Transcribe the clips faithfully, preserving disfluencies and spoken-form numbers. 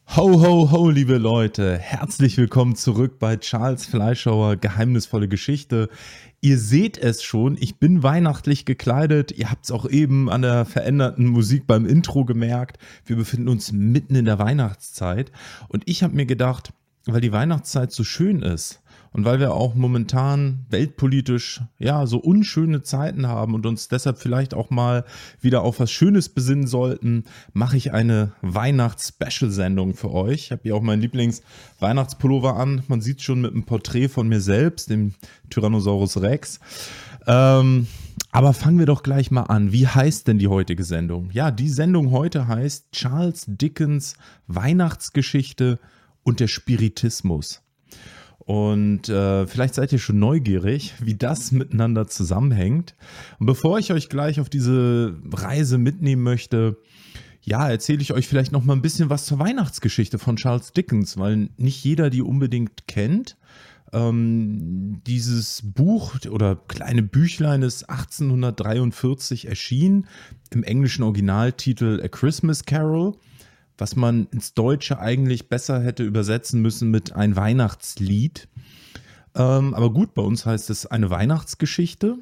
Ho, ho, ho, liebe Leute. Herzlich willkommen zurück bei Charles Fleischhauer Geheimnisvolle Geschichte. Ihr seht es schon, ich bin weihnachtlich gekleidet. Ihr habt es auch eben an der veränderten Musik beim Intro gemerkt. Wir befinden uns mitten in der Weihnachtszeit. Und ich habe mir gedacht, weil die Weihnachtszeit so schön ist und weil wir auch momentan weltpolitisch ja so unschöne Zeiten haben und uns deshalb vielleicht auch mal wieder auf was Schönes besinnen sollten, mache ich eine Weihnachts-Special-Sendung für euch. Ich habe hier auch meinen Lieblings-Weihnachtspullover an. Man sieht schon mit einem Porträt von mir selbst, dem Tyrannosaurus Rex. Ähm, aber fangen wir doch gleich mal an. Wie heißt denn die heutige Sendung? Ja, die Sendung heute heißt Charles Dickens Weihnachtsgeschichte und der Spiritismus. Und äh, vielleicht seid ihr schon neugierig, wie das miteinander zusammenhängt. Und bevor ich euch gleich auf diese Reise mitnehmen möchte, ja, erzähle ich euch vielleicht noch mal ein bisschen was zur Weihnachtsgeschichte von Charles Dickens, weil nicht jeder die unbedingt kennt. Ähm, dieses Buch oder kleine Büchlein ist achtzehnhundertdreiundvierzig erschienen, im englischen Originaltitel A Christmas Carol, was man ins Deutsche eigentlich besser hätte übersetzen müssen mit ein Weihnachtslied. Ähm, aber gut, bei uns heißt es eine Weihnachtsgeschichte.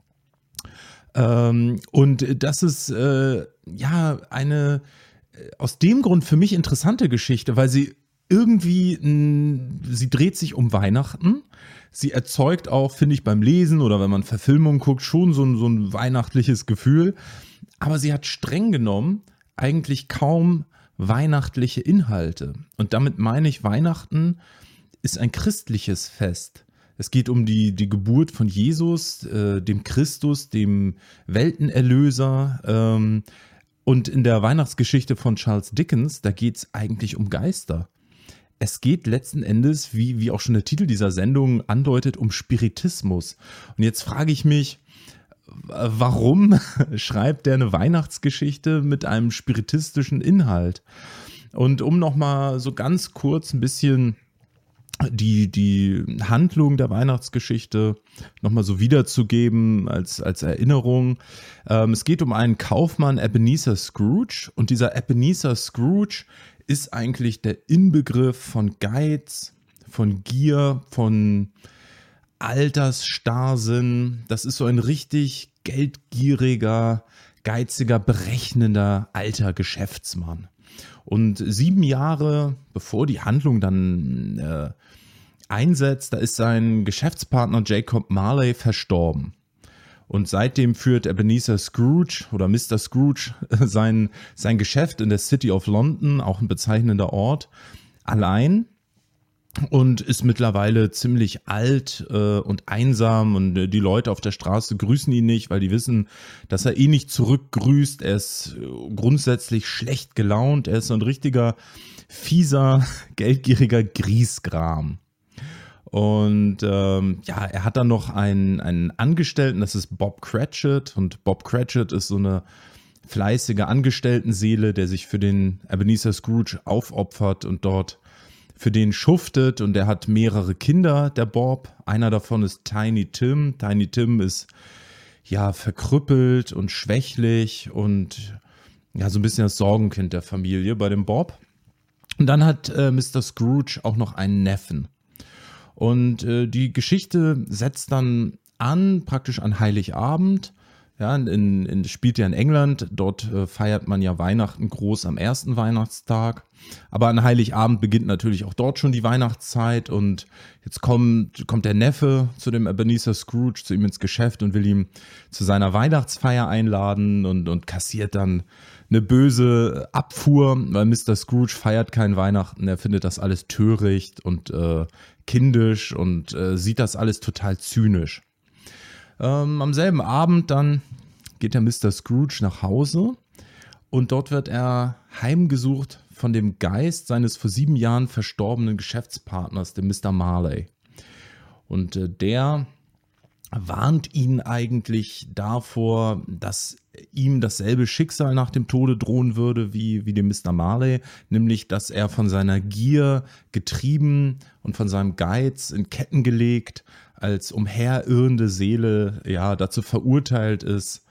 Ähm, und das ist äh, ja eine aus dem Grund für mich interessante Geschichte, weil sie irgendwie, mh, sie dreht sich um Weihnachten. Sie erzeugt auch, finde ich, beim Lesen oder wenn man Verfilmungen guckt, schon so ein, so ein weihnachtliches Gefühl. Aber sie hat streng genommen eigentlich kaum weihnachtliche Inhalte. Und damit meine ich, Weihnachten ist ein christliches Fest. Es geht um die, die Geburt von Jesus, äh, dem Christus, dem Weltenerlöser. Ähm, und in der Weihnachtsgeschichte von Charles Dickens, da geht es eigentlich um Geister. Es geht letzten Endes, wie, wie auch schon der Titel dieser Sendung andeutet, um Spiritismus. Und jetzt frage ich mich, warum schreibt der eine Weihnachtsgeschichte mit einem spiritistischen Inhalt? Und um nochmal so ganz kurz ein bisschen die, die Handlung der Weihnachtsgeschichte nochmal so wiederzugeben als, als Erinnerung. Ähm, es geht um einen Kaufmann, Ebenezer Scrooge. Und dieser Ebenezer Scrooge ist eigentlich der Inbegriff von Geiz, von Gier, von Altersstarrsinn. Das ist so ein richtig geldgieriger, geiziger, berechnender alter Geschäftsmann. Und sieben Jahre bevor die Handlung dann äh, einsetzt, da ist sein Geschäftspartner Jacob Marley verstorben. Und seitdem führt Ebenezer Scrooge oder Mister Scrooge sein, sein Geschäft in der City of London, auch ein bezeichnender Ort, allein. Und ist mittlerweile ziemlich alt äh, und einsam und äh, die Leute auf der Straße grüßen ihn nicht, weil die wissen, dass er eh nicht zurückgrüßt. Er ist äh, grundsätzlich schlecht gelaunt. Er ist so ein richtiger, fieser, geldgieriger Griesgram. Und ähm, ja, er hat dann noch einen, einen Angestellten, das ist Bob Cratchit. Und Bob Cratchit ist so eine fleißige Angestelltenseele, der sich für den Ebenezer Scrooge aufopfert und dort für den schuftet, und der hat mehrere Kinder, der Bob. Einer davon ist Tiny Tim. Tiny Tim ist ja verkrüppelt und schwächlich und ja so ein bisschen das Sorgenkind der Familie bei dem Bob. Und dann hat äh, Mister Scrooge auch noch einen Neffen. Und äh, die Geschichte setzt dann an, praktisch an Heiligabend. Ja, in, in, spielt ja in England, dort äh, feiert man ja Weihnachten groß am ersten Weihnachtstag. Aber an Heiligabend beginnt natürlich auch dort schon die Weihnachtszeit, und jetzt kommt, kommt der Neffe zu dem Ebenezer Scrooge, zu ihm ins Geschäft und will ihm zu seiner Weihnachtsfeier einladen und, und kassiert dann eine böse Abfuhr, weil Mister Scrooge feiert kein Weihnachten, er findet das alles töricht und äh, kindisch und äh, sieht das alles total zynisch. Ähm, am selben Abend dann geht der Mister Scrooge nach Hause und dort wird er heimgesucht von dem Geist seines vor sieben Jahren verstorbenen Geschäftspartners, dem Mister Marley. Und äh, der warnt ihn eigentlich davor, dass ihm dasselbe Schicksal nach dem Tode drohen würde wie, wie dem Mister Marley, nämlich dass er von seiner Gier getrieben und von seinem Geiz in Ketten gelegt als umherirrende Seele ja dazu verurteilt ist,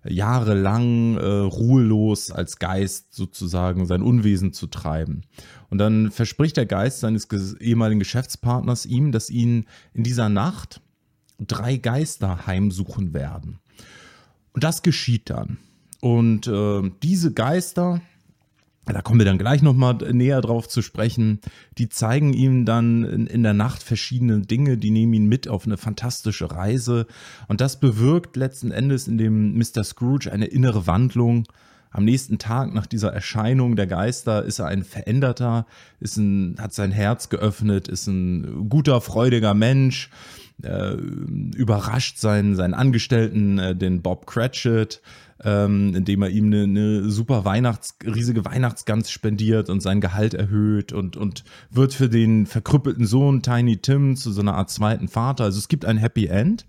jahrelang äh, ruhelos als Geist sozusagen sein Unwesen zu treiben. Und dann verspricht der Geist seines ges- ehemaligen Geschäftspartners ihm, dass ihn in dieser Nacht drei Geister heimsuchen werden. Und das geschieht dann. Und äh, diese Geister, da kommen wir dann gleich nochmal näher drauf zu sprechen, die zeigen ihm dann in, in der Nacht verschiedene Dinge, die nehmen ihn mit auf eine fantastische Reise. Und das bewirkt letzten Endes in dem Mister Scrooge eine innere Wandlung. Am nächsten Tag nach dieser Erscheinung der Geister ist er ein Veränderter, ist ein, hat sein Herz geöffnet, ist ein guter, freudiger Mensch, äh, überrascht seinen, seinen Angestellten, äh, den Bob Cratchit, ähm, indem er ihm eine, eine super Weihnachts-, riesige Weihnachtsgans spendiert und sein Gehalt erhöht und, und wird für den verkrüppelten Sohn Tiny Tim zu so einer Art zweiten Vater. Also es gibt ein Happy End.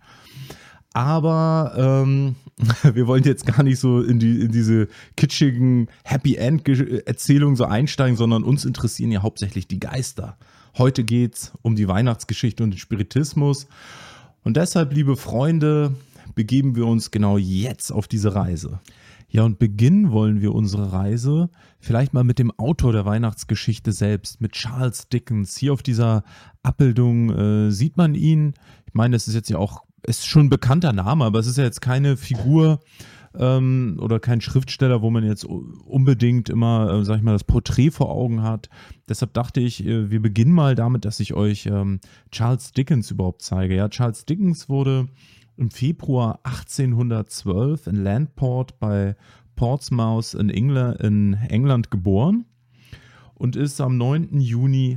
Aber ähm, wir wollen jetzt gar nicht so in, die, in diese kitschigen Happy End-Erzählungen so einsteigen, sondern uns interessieren ja hauptsächlich die Geister. Heute geht's um die Weihnachtsgeschichte und den Spiritismus. Und deshalb, liebe Freunde, begeben wir uns genau jetzt auf diese Reise. Ja, und beginnen wollen wir unsere Reise vielleicht mal mit dem Autor der Weihnachtsgeschichte selbst, mit Charles Dickens. Hier auf dieser Abbildung äh, sieht man ihn. Ich meine, das ist jetzt ja auch, ist schon ein bekannter Name, aber es ist ja jetzt keine Figur ähm, oder kein Schriftsteller, wo man jetzt unbedingt immer, äh, sag ich mal, das Porträt vor Augen hat. Deshalb dachte ich, äh, wir beginnen mal damit, dass ich euch ähm, Charles Dickens überhaupt zeige. Ja, Charles Dickens wurde im Februar achtzehnhundertzwölf in Landport bei Portsmouth in, Engl- in England geboren und ist am neunten Juni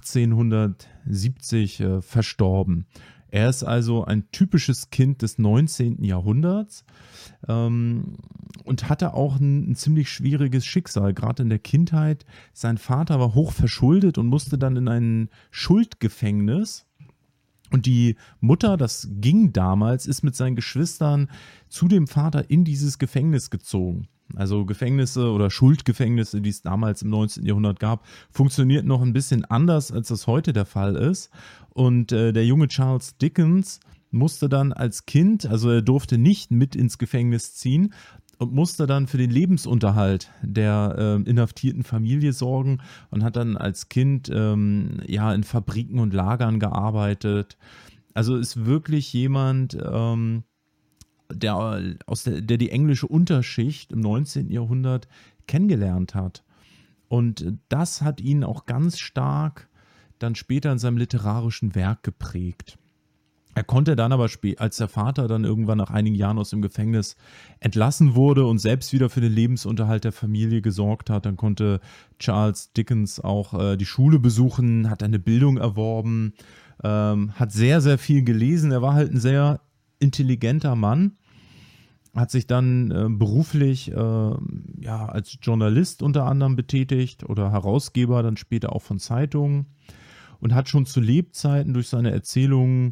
achtzehnhundertsiebzig äh, verstorben. Er ist also ein typisches Kind des neunzehnten Jahrhunderts ähm, und hatte auch ein, ein ziemlich schwieriges Schicksal, gerade in der Kindheit. Sein Vater war hoch verschuldet und musste dann in ein Schuldgefängnis. Und die Mutter, das ging damals, ist mit seinen Geschwistern zu dem Vater in dieses Gefängnis gezogen. Also Gefängnisse oder Schuldgefängnisse, die es damals im neunzehnten Jahrhundert gab, funktionierten noch ein bisschen anders, als das heute der Fall ist. Und äh, der junge Charles Dickens musste dann als Kind, also er durfte nicht mit ins Gefängnis ziehen, und musste dann für den Lebensunterhalt der äh, inhaftierten Familie sorgen und hat dann als Kind ähm, ja in Fabriken und Lagern gearbeitet. Also ist wirklich jemand, ähm, der, aus der, der die englische Unterschicht im neunzehnten Jahrhundert kennengelernt hat. Und das hat ihn auch ganz stark dann später in seinem literarischen Werk geprägt. Er konnte dann aber, als der Vater dann irgendwann nach einigen Jahren aus dem Gefängnis entlassen wurde und selbst wieder für den Lebensunterhalt der Familie gesorgt hat, dann konnte Charles Dickens auch äh, die Schule besuchen, hat eine Bildung erworben, ähm, hat sehr, sehr viel gelesen. Er war halt ein sehr intelligenter Mann, hat sich dann äh, beruflich äh, ja, als Journalist unter anderem betätigt oder Herausgeber dann später auch von Zeitungen und hat schon zu Lebzeiten durch seine Erzählungen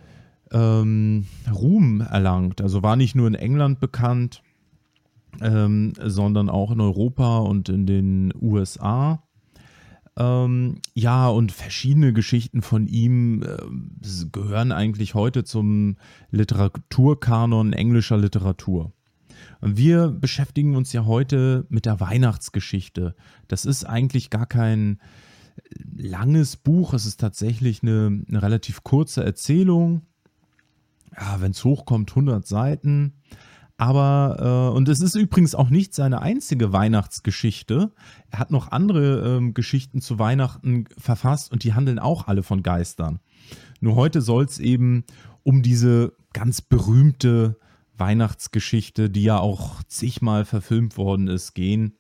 Ähm, Ruhm erlangt. Also war nicht nur in England bekannt, ähm, sondern auch in Europa und in den U S A. Ähm, ja, und verschiedene Geschichten von ihm äh, gehören eigentlich heute zum Literaturkanon englischer Literatur. Und wir beschäftigen uns ja heute mit der Weihnachtsgeschichte. Das ist eigentlich gar kein langes Buch, es ist tatsächlich eine, eine relativ kurze Erzählung. Ja, wenn es hochkommt, hundert Seiten. Aber, äh, und es ist übrigens auch nicht seine einzige Weihnachtsgeschichte. Er hat noch andere ähm, Geschichten zu Weihnachten verfasst und die handeln auch alle von Geistern. Nur heute soll es eben um diese ganz berühmte Weihnachtsgeschichte, die ja auch zigmal verfilmt worden ist, gehen.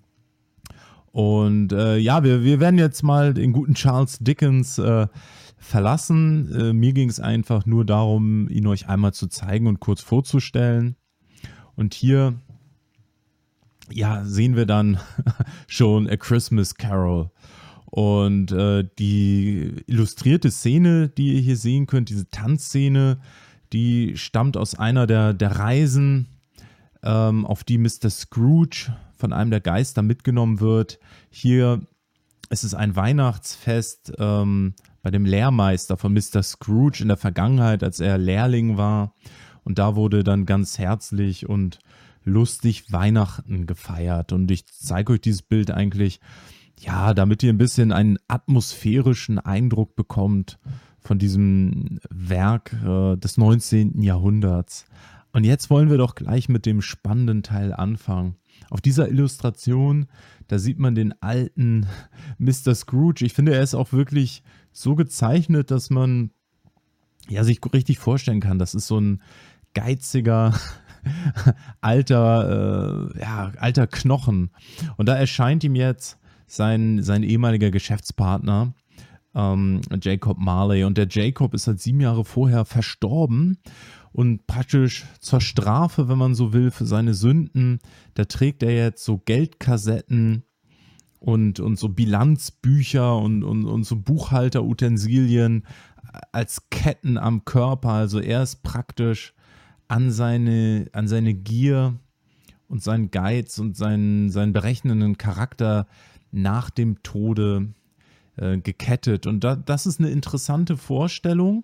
Und äh, ja, wir, wir werden jetzt mal den guten Charles Dickens äh, verlassen. Äh, mir ging es einfach nur darum, ihn euch einmal zu zeigen und kurz vorzustellen. Und hier, ja, sehen wir dann schon A Christmas Carol. Und äh, die illustrierte Szene, die ihr hier sehen könnt, diese Tanzszene, die stammt aus einer der, der Reisen, ähm, auf die Mister Scrooge von einem der Geister mitgenommen wird. Hier ist es ein Weihnachtsfest ähm, bei dem Lehrmeister von Mister Scrooge in der Vergangenheit, als er Lehrling war. Und da wurde dann ganz herzlich und lustig Weihnachten gefeiert. Und ich zeige euch dieses Bild eigentlich, ja, damit ihr ein bisschen einen atmosphärischen Eindruck bekommt von diesem Werk äh, des neunzehnten. Jahrhunderts. Und jetzt wollen wir doch gleich mit dem spannenden Teil anfangen. Auf dieser Illustration, da sieht man den alten Mister Scrooge. Ich finde, er ist auch wirklich so gezeichnet, dass man ja, sich richtig vorstellen kann. Das ist so ein geiziger, alter, äh, ja, alter Knochen. Und da erscheint ihm jetzt sein, sein ehemaliger Geschäftspartner, ähm, Jacob Marley. Und der Jacob ist halt sieben Jahre vorher verstorben. Und praktisch zur Strafe, wenn man so will, für seine Sünden, da trägt er jetzt so Geldkassetten und, und so Bilanzbücher und, und, und so Buchhalterutensilien als Ketten am Körper. Also er ist praktisch an seine, an seine Gier und seinen Geiz und seinen, seinen berechnenden Charakter nach dem Tode äh, gekettet. Und da, das ist eine interessante Vorstellung,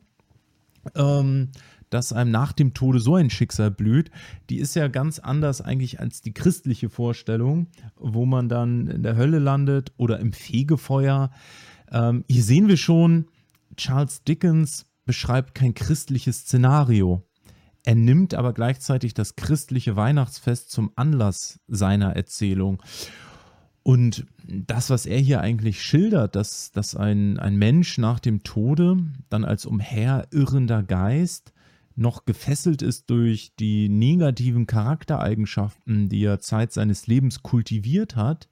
ähm, dass einem nach dem Tode so ein Schicksal blüht. Die ist ja ganz anders eigentlich als die christliche Vorstellung, wo man dann in der Hölle landet oder im Fegefeuer. Ähm, hier sehen wir schon, Charles Dickens beschreibt kein christliches Szenario. Er nimmt aber gleichzeitig das christliche Weihnachtsfest zum Anlass seiner Erzählung. Und das, was er hier eigentlich schildert, dass, dass ein, ein Mensch nach dem Tode dann als umherirrender Geist noch gefesselt ist durch die negativen Charaktereigenschaften, die er Zeit seines Lebens kultiviert hat,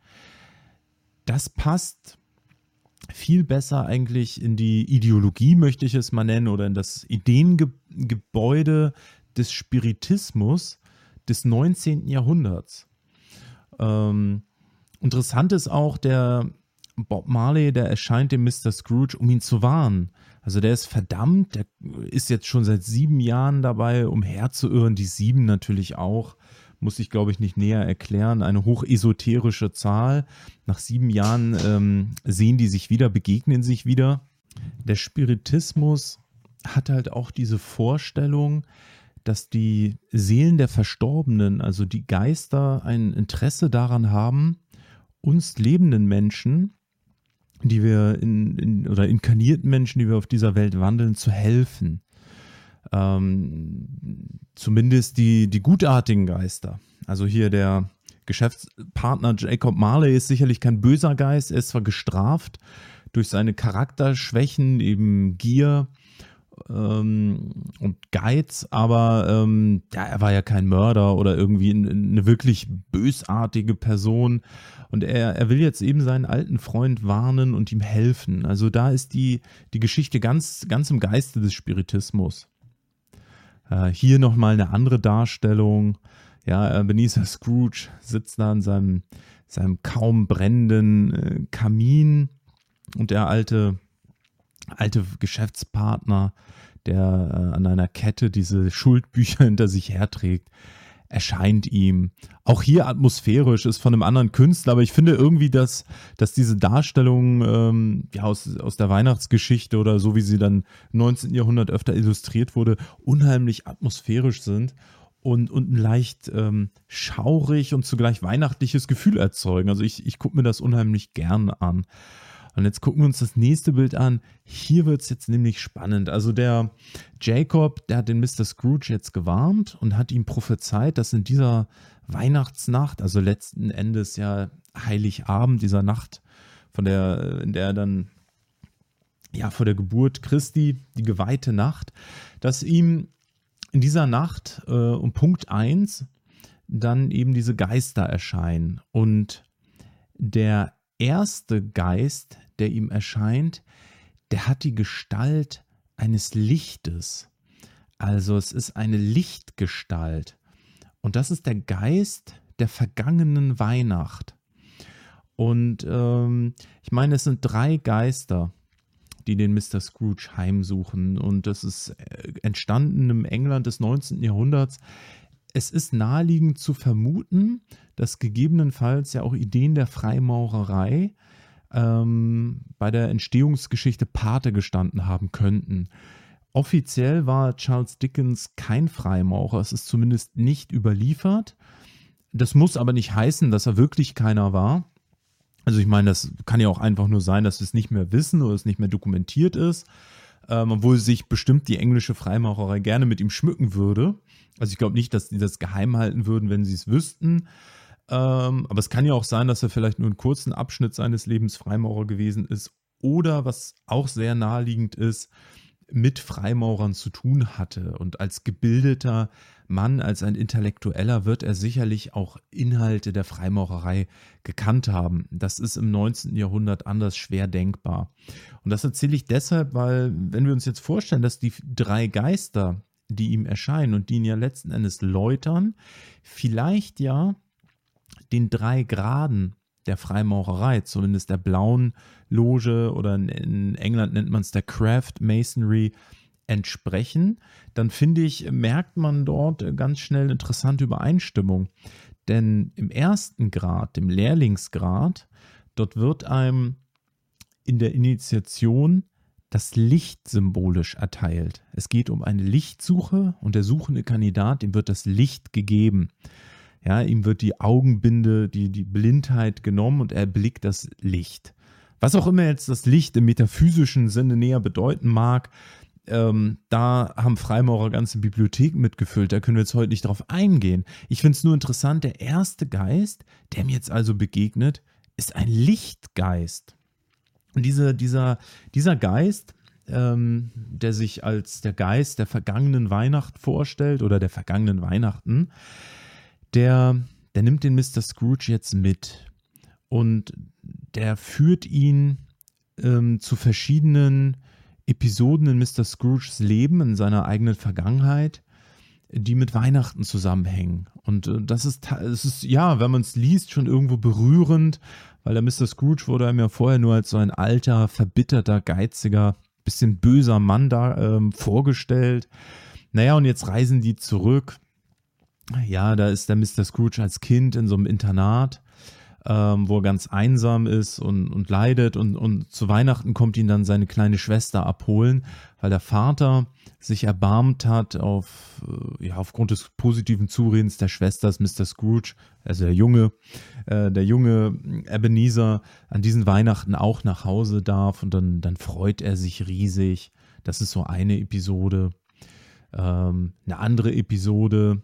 das passt viel besser eigentlich in die Ideologie, möchte ich es mal nennen, oder in das Ideengebäude des Spiritismus des neunzehnten. Jahrhunderts. Ähm, interessant ist auch, der Bob Marley, der erscheint dem Mister Scrooge, um ihn zu warnen. Also der ist verdammt, der ist jetzt schon seit sieben Jahren dabei, umherzuirren. Die sieben natürlich auch, muss ich glaube ich nicht näher erklären. Eine hochesoterische Zahl. Nach sieben Jahren ähm, sehen die sich wieder, begegnen sich wieder. Der Spiritismus hat halt auch diese Vorstellung, dass die Seelen der Verstorbenen, also die Geister, ein Interesse daran haben, uns lebenden Menschen, die wir in, in oder inkarnierten Menschen, die wir auf dieser Welt wandeln, zu helfen. Ähm, zumindest die, die gutartigen Geister. Also hier der Geschäftspartner Jacob Marley ist sicherlich kein böser Geist. Er ist zwar gestraft durch seine Charakterschwächen, eben Gier ähm, und Geiz, aber ähm, ja, er war ja kein Mörder oder irgendwie eine wirklich bösartige Person. Und er, er will jetzt eben seinen alten Freund warnen und ihm helfen. Also da ist die, die Geschichte ganz, ganz im Geiste des Spiritismus. Äh, hier nochmal eine andere Darstellung. Ja, Ebenezer Scrooge sitzt da an seinem, seinem kaum brennenden äh, Kamin und der alte, alte Geschäftspartner, der äh, an einer Kette diese Schuldbücher hinter sich herträgt, erscheint ihm. Auch hier atmosphärisch, ist von einem anderen Künstler, aber ich finde irgendwie, dass, dass diese Darstellung ähm, ja, aus, aus der Weihnachtsgeschichte oder so, wie sie dann im neunzehnten. Jahrhundert öfter illustriert wurde, unheimlich atmosphärisch sind und, und ein leicht ähm, schaurig und zugleich weihnachtliches Gefühl erzeugen. Also ich, ich gucke mir das unheimlich gern an. Und jetzt gucken wir uns das nächste Bild an. Hier wird es jetzt nämlich spannend. Also der Jacob, der hat den Mister Scrooge jetzt gewarnt und hat ihm prophezeit, dass in dieser Weihnachtsnacht, also letzten Endes ja Heiligabend, dieser Nacht, von der, in der er dann ja vor der Geburt Christi, die geweihte Nacht, dass ihm in dieser Nacht äh, um Punkt eins dann eben diese Geister erscheinen. Und der erste Geist, der ihm erscheint, der hat die Gestalt eines Lichtes. Also es ist eine Lichtgestalt. Und das ist der Geist der vergangenen Weihnacht. Und ähm, ich meine, es sind drei Geister, die den Mister Scrooge heimsuchen. Und das ist entstanden im England des neunzehnten. Jahrhunderts. Es ist naheliegend zu vermuten, dass gegebenenfalls ja auch Ideen der Freimaurerei ähm, bei der Entstehungsgeschichte Pate gestanden haben könnten. offiziell war Charles Dickens kein Freimaurer, es ist zumindest nicht überliefert. Das muss aber nicht heißen, dass er wirklich keiner war. Also ich meine, das kann ja auch einfach nur sein, dass wir es nicht mehr wissen oder es nicht mehr dokumentiert ist, ähm, obwohl sich bestimmt die englische Freimaurerei gerne mit ihm schmücken würde. Also ich glaube nicht, dass die das geheim halten würden, wenn sie es wüssten. Ähm, aber es kann ja auch sein, dass er vielleicht nur einen kurzen Abschnitt seines Lebens Freimaurer gewesen ist oder, was auch sehr naheliegend ist, mit Freimaurern zu tun hatte. Und als gebildeter Mann, als ein Intellektueller wird er sicherlich auch Inhalte der Freimaurerei gekannt haben. Das ist im neunzehnten Jahrhundert anders schwer denkbar. Und das erzähle ich deshalb, weil, wenn wir uns jetzt vorstellen, dass die drei Geister, die ihm erscheinen und die ihn ja letzten Endes läutern, vielleicht ja den drei Graden der Freimaurerei, zumindest der blauen Loge oder in England nennt man es der Craft Masonry, entsprechen, dann finde ich, merkt man dort ganz schnell interessante Übereinstimmung. Denn im ersten Grad, dem Lehrlingsgrad, dort wird einem in der Initiation das Licht symbolisch erteilt. Es geht um eine Lichtsuche und der suchende Kandidat, dem wird das Licht gegeben. Ja, ihm wird die Augenbinde, die, die Blindheit genommen und er erblickt das Licht. Was auch immer jetzt das Licht im metaphysischen Sinne näher bedeuten mag, ähm, da haben Freimaurer ganze Bibliotheken mitgefüllt, da können wir jetzt heute nicht drauf eingehen. Ich finde es nur interessant, der erste Geist, der mir jetzt also begegnet, ist ein Lichtgeist. Und diese, dieser, dieser Geist, ähm, der sich als der Geist der vergangenen Weihnacht vorstellt oder der vergangenen Weihnachten, der, der nimmt den Mister Scrooge jetzt mit und der führt ihn ähm, zu verschiedenen Episoden in Mister Scrooges Leben, in seiner eigenen Vergangenheit, die mit Weihnachten zusammenhängen. Und äh, das ist, das ist, ja, wenn man es liest, schon irgendwo berührend, weil der Mister Scrooge wurde einem ja vorher nur als so ein alter, verbitterter, geiziger, bisschen böser Mann da ähm, vorgestellt. Naja, und jetzt reisen die zurück. Ja, da ist der Mister Scrooge als Kind in so einem Internat, ähm, wo er ganz einsam ist und, und leidet. Und, und zu Weihnachten kommt ihn dann seine kleine Schwester abholen, weil der Vater sich erbarmt hat auf, äh, ja, aufgrund des positiven Zuredens der Schwester des Mister Scrooge, also der Junge, äh, der junge Ebenezer an diesen Weihnachten auch nach Hause darf und dann, dann freut er sich riesig. Das ist so eine Episode. Ähm, eine andere Episode,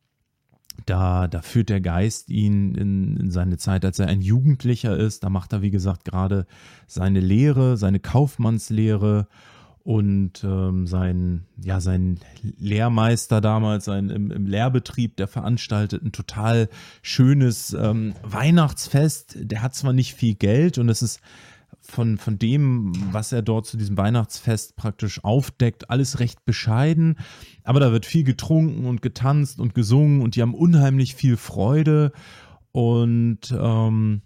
Da, da führt der Geist ihn in, in seine Zeit, als er ein Jugendlicher ist. Da macht er, wie gesagt, gerade seine Lehre, seine Kaufmannslehre und ähm, sein, ja, sein Lehrmeister damals sein, im, im Lehrbetrieb, der veranstaltet ein total schönes ähm, Weihnachtsfest. Der hat zwar nicht viel Geld und es ist von, von dem, was er dort zu diesem Weihnachtsfest praktisch aufdeckt, alles recht bescheiden. Aber da wird viel getrunken und getanzt und gesungen und die haben unheimlich viel Freude. Und ähm,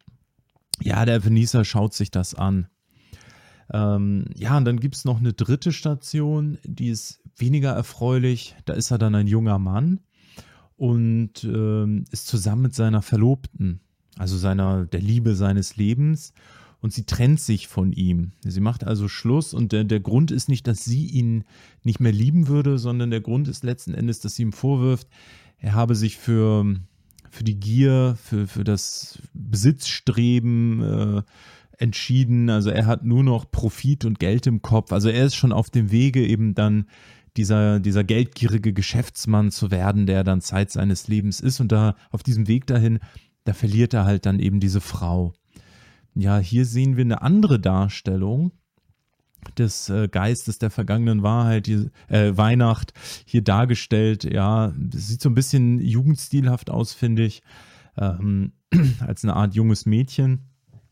ja, der Ebenezer schaut sich das an. Ähm, ja, und dann gibt es noch eine dritte Station, die ist weniger erfreulich. Da ist er dann ein junger Mann und ähm, ist zusammen mit seiner Verlobten, also seiner, der Liebe seines Lebens. Und sie trennt sich von ihm. Sie macht also Schluss und der, der Grund ist nicht, dass sie ihn nicht mehr lieben würde, sondern der Grund ist letzten Endes, dass sie ihm vorwirft, er habe sich für, für die Gier, für, für das Besitzstreben äh, entschieden. Also er hat nur noch Profit und Geld im Kopf. Also er ist schon auf dem Wege, eben dann dieser, dieser geldgierige Geschäftsmann zu werden, der dann Zeit seines Lebens ist. Und da auf diesem Weg dahin, da verliert er halt dann eben diese Frau. Ja, hier sehen wir eine andere Darstellung des äh, Geistes der vergangenen Wahrheit, die, äh, Weihnacht, hier dargestellt. Ja, das sieht so ein bisschen jugendstilhaft aus, finde ich, ähm, als eine Art junges Mädchen.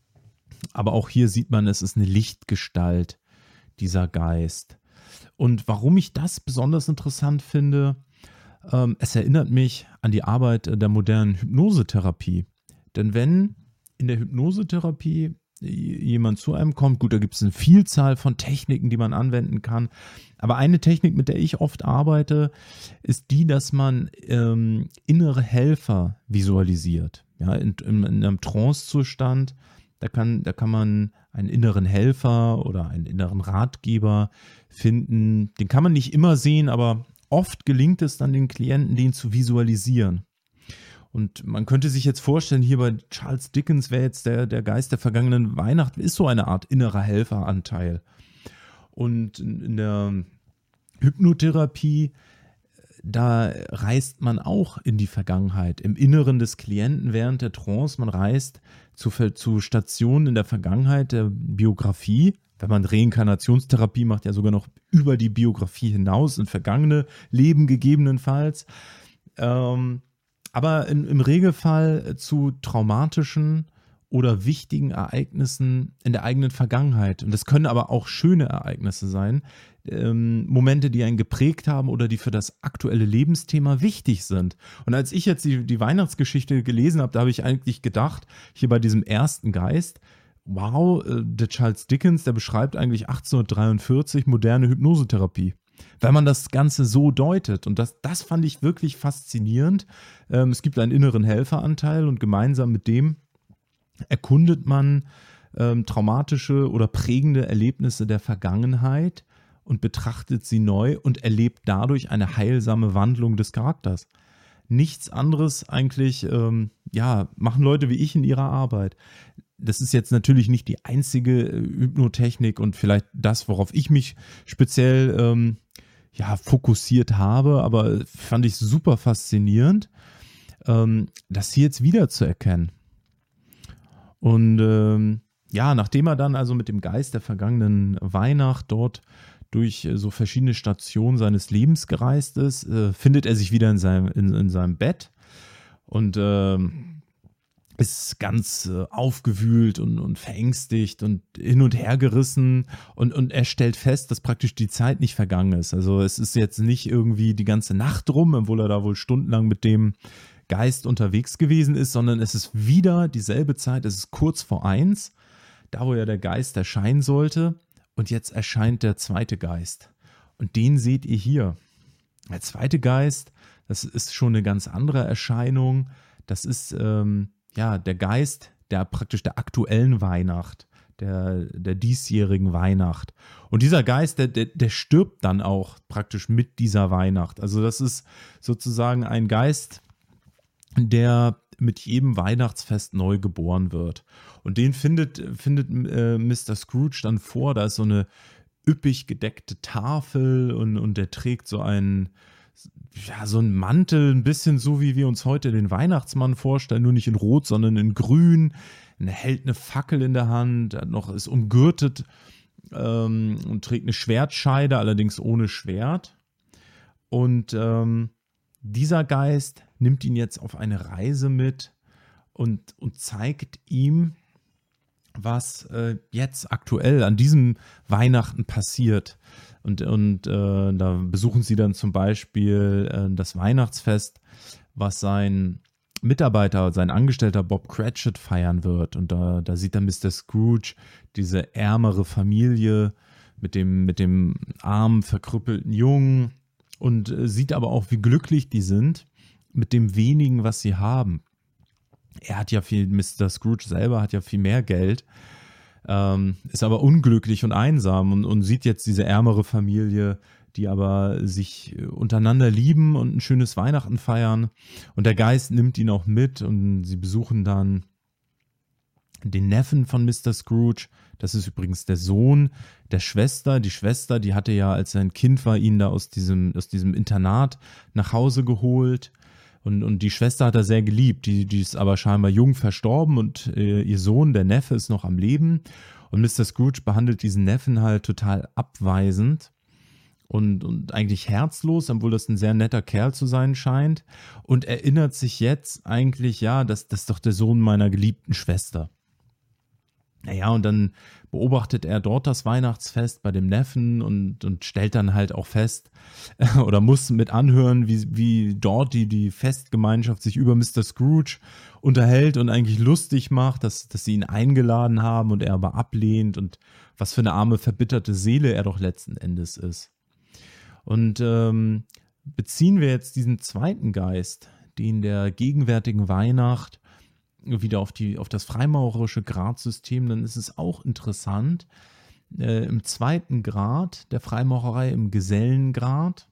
Aber auch hier sieht man, es ist eine Lichtgestalt, dieser Geist. Und warum ich das besonders interessant finde, ähm, es erinnert mich an die Arbeit der modernen Hypnosetherapie. Denn wenn in der Hypnosetherapie jemand zu einem kommt, gut, da gibt es eine Vielzahl von Techniken, die man anwenden kann, aber eine Technik, mit der ich oft arbeite, ist die, dass man ähm, innere Helfer visualisiert. Ja, in, in, in einem Trance-Zustand, Da kann, da kann man einen inneren Helfer oder einen inneren Ratgeber finden. Den kann man nicht immer sehen, aber oft gelingt es dann den Klienten, den zu visualisieren. Und man könnte sich jetzt vorstellen, hier bei Charles Dickens wäre jetzt der, der Geist der vergangenen Weihnacht, ist so eine Art innerer Helferanteil. Und in der Hypnotherapie, da reist man auch in die Vergangenheit, im Inneren des Klienten während der Trance. Man reist zu, zu Stationen in der Vergangenheit der Biografie. Wenn man Reinkarnationstherapie macht, ja sogar noch über die Biografie hinaus, in vergangene Leben gegebenenfalls. Ähm, aber in, im Regelfall zu traumatischen oder wichtigen Ereignissen in der eigenen Vergangenheit. Und das können aber auch schöne Ereignisse sein, ähm, Momente, die einen geprägt haben oder die für das aktuelle Lebensthema wichtig sind. Und als ich jetzt die, die Weihnachtsgeschichte gelesen habe, da habe ich eigentlich gedacht, hier bei diesem ersten Geist, wow, äh, der Charles Dickens, der beschreibt eigentlich achtzehnhundertdreiundvierzig moderne Hypnosetherapie. Wenn man das Ganze so deutet. Und das, das fand ich wirklich faszinierend. Ähm, es gibt einen inneren Helferanteil und gemeinsam mit dem erkundet man ähm, traumatische oder prägende Erlebnisse der Vergangenheit und betrachtet sie neu und erlebt dadurch eine heilsame Wandlung des Charakters. Nichts anderes eigentlich, ähm, ja, machen Leute wie ich in ihrer Arbeit. Das ist jetzt natürlich nicht die einzige Hypnotechnik und vielleicht das, worauf ich mich speziell ähm, ja, fokussiert habe, aber fand ich super faszinierend, ähm, das hier jetzt wiederzuerkennen. Und ähm, ja, nachdem er dann also mit dem Geist der vergangenen Weihnacht dort durch äh, so verschiedene Stationen seines Lebens gereist ist, äh, findet er sich wieder in seinem, in, in seinem Bett und ähm, ist ganz äh, aufgewühlt und, und verängstigt und hin und her gerissen und, und er stellt fest, dass praktisch die Zeit nicht vergangen ist. Also es ist jetzt nicht irgendwie die ganze Nacht rum, obwohl er da wohl stundenlang mit dem Geist unterwegs gewesen ist, sondern es ist wieder dieselbe Zeit, es ist kurz vor eins, da wo ja der Geist erscheinen sollte und jetzt erscheint der zweite Geist und den seht ihr hier. Der zweite Geist, das ist schon eine ganz andere Erscheinung, das ist ähm, ja der Geist der praktisch der aktuellen Weihnacht, der, der diesjährigen Weihnacht. Und dieser Geist, der, der, der stirbt dann auch praktisch mit dieser Weihnacht. Also das ist sozusagen ein Geist, der mit jedem Weihnachtsfest neu geboren wird. Und den findet, findet äh, Mister Scrooge dann vor, da ist so eine üppig gedeckte Tafel und, und der trägt so einen, ja, so einen Mantel, ein bisschen so, wie wir uns heute den Weihnachtsmann vorstellen, nur nicht in Rot, sondern in Grün. Er hält eine Fackel in der Hand, er noch ist umgürtet ähm, und trägt eine Schwertscheide, allerdings ohne Schwert. Und ähm, dieser Geist nimmt ihn jetzt auf eine Reise mit und, und zeigt ihm, was äh, jetzt aktuell an diesem Weihnachten passiert. Und, und äh, da besuchen sie dann zum Beispiel äh, das Weihnachtsfest, was sein Mitarbeiter, sein Angestellter Bob Cratchit feiern wird. Und da, da sieht dann Mister Scrooge diese ärmere Familie mit dem, mit dem armen, verkrüppelten Jungen und äh, sieht aber auch, wie glücklich die sind mit dem wenigen, was sie haben. Er hat ja viel, Mister Scrooge selber hat ja viel mehr Geld, ähm, ist aber unglücklich und einsam und, und sieht jetzt diese ärmere Familie, die aber sich untereinander lieben und ein schönes Weihnachten feiern. Und der Geist nimmt ihn auch mit und sie besuchen dann den Neffen von Mister Scrooge. Das ist übrigens der Sohn der Schwester. Die Schwester, die hatte ja, als er ein Kind war, ihn da aus diesem, aus diesem Internat nach Hause geholt. Und, und die Schwester hat er sehr geliebt, die, die ist aber scheinbar jung verstorben und äh, ihr Sohn, der Neffe, ist noch am Leben. Und Mister Scrooge behandelt diesen Neffen halt total abweisend und, und eigentlich herzlos, obwohl das ein sehr netter Kerl zu sein scheint. Und erinnert sich jetzt eigentlich, ja, das, das ist doch der Sohn meiner geliebten Schwester. Naja, und dann beobachtet er dort das Weihnachtsfest bei dem Neffen und, und stellt dann halt auch fest oder muss mit anhören, wie, wie dort die, die Festgemeinschaft sich über Mister Scrooge unterhält und eigentlich lustig macht, dass, dass sie ihn eingeladen haben und er aber ablehnt und was für eine arme, verbitterte Seele er doch letzten Endes ist. Und ähm, beziehen wir jetzt diesen zweiten Geist, den der gegenwärtigen Weihnacht wieder auf, die, auf das freimaurerische Gradsystem, dann ist es auch interessant. Äh, Im zweiten Grad der Freimaurerei, im Gesellengrad,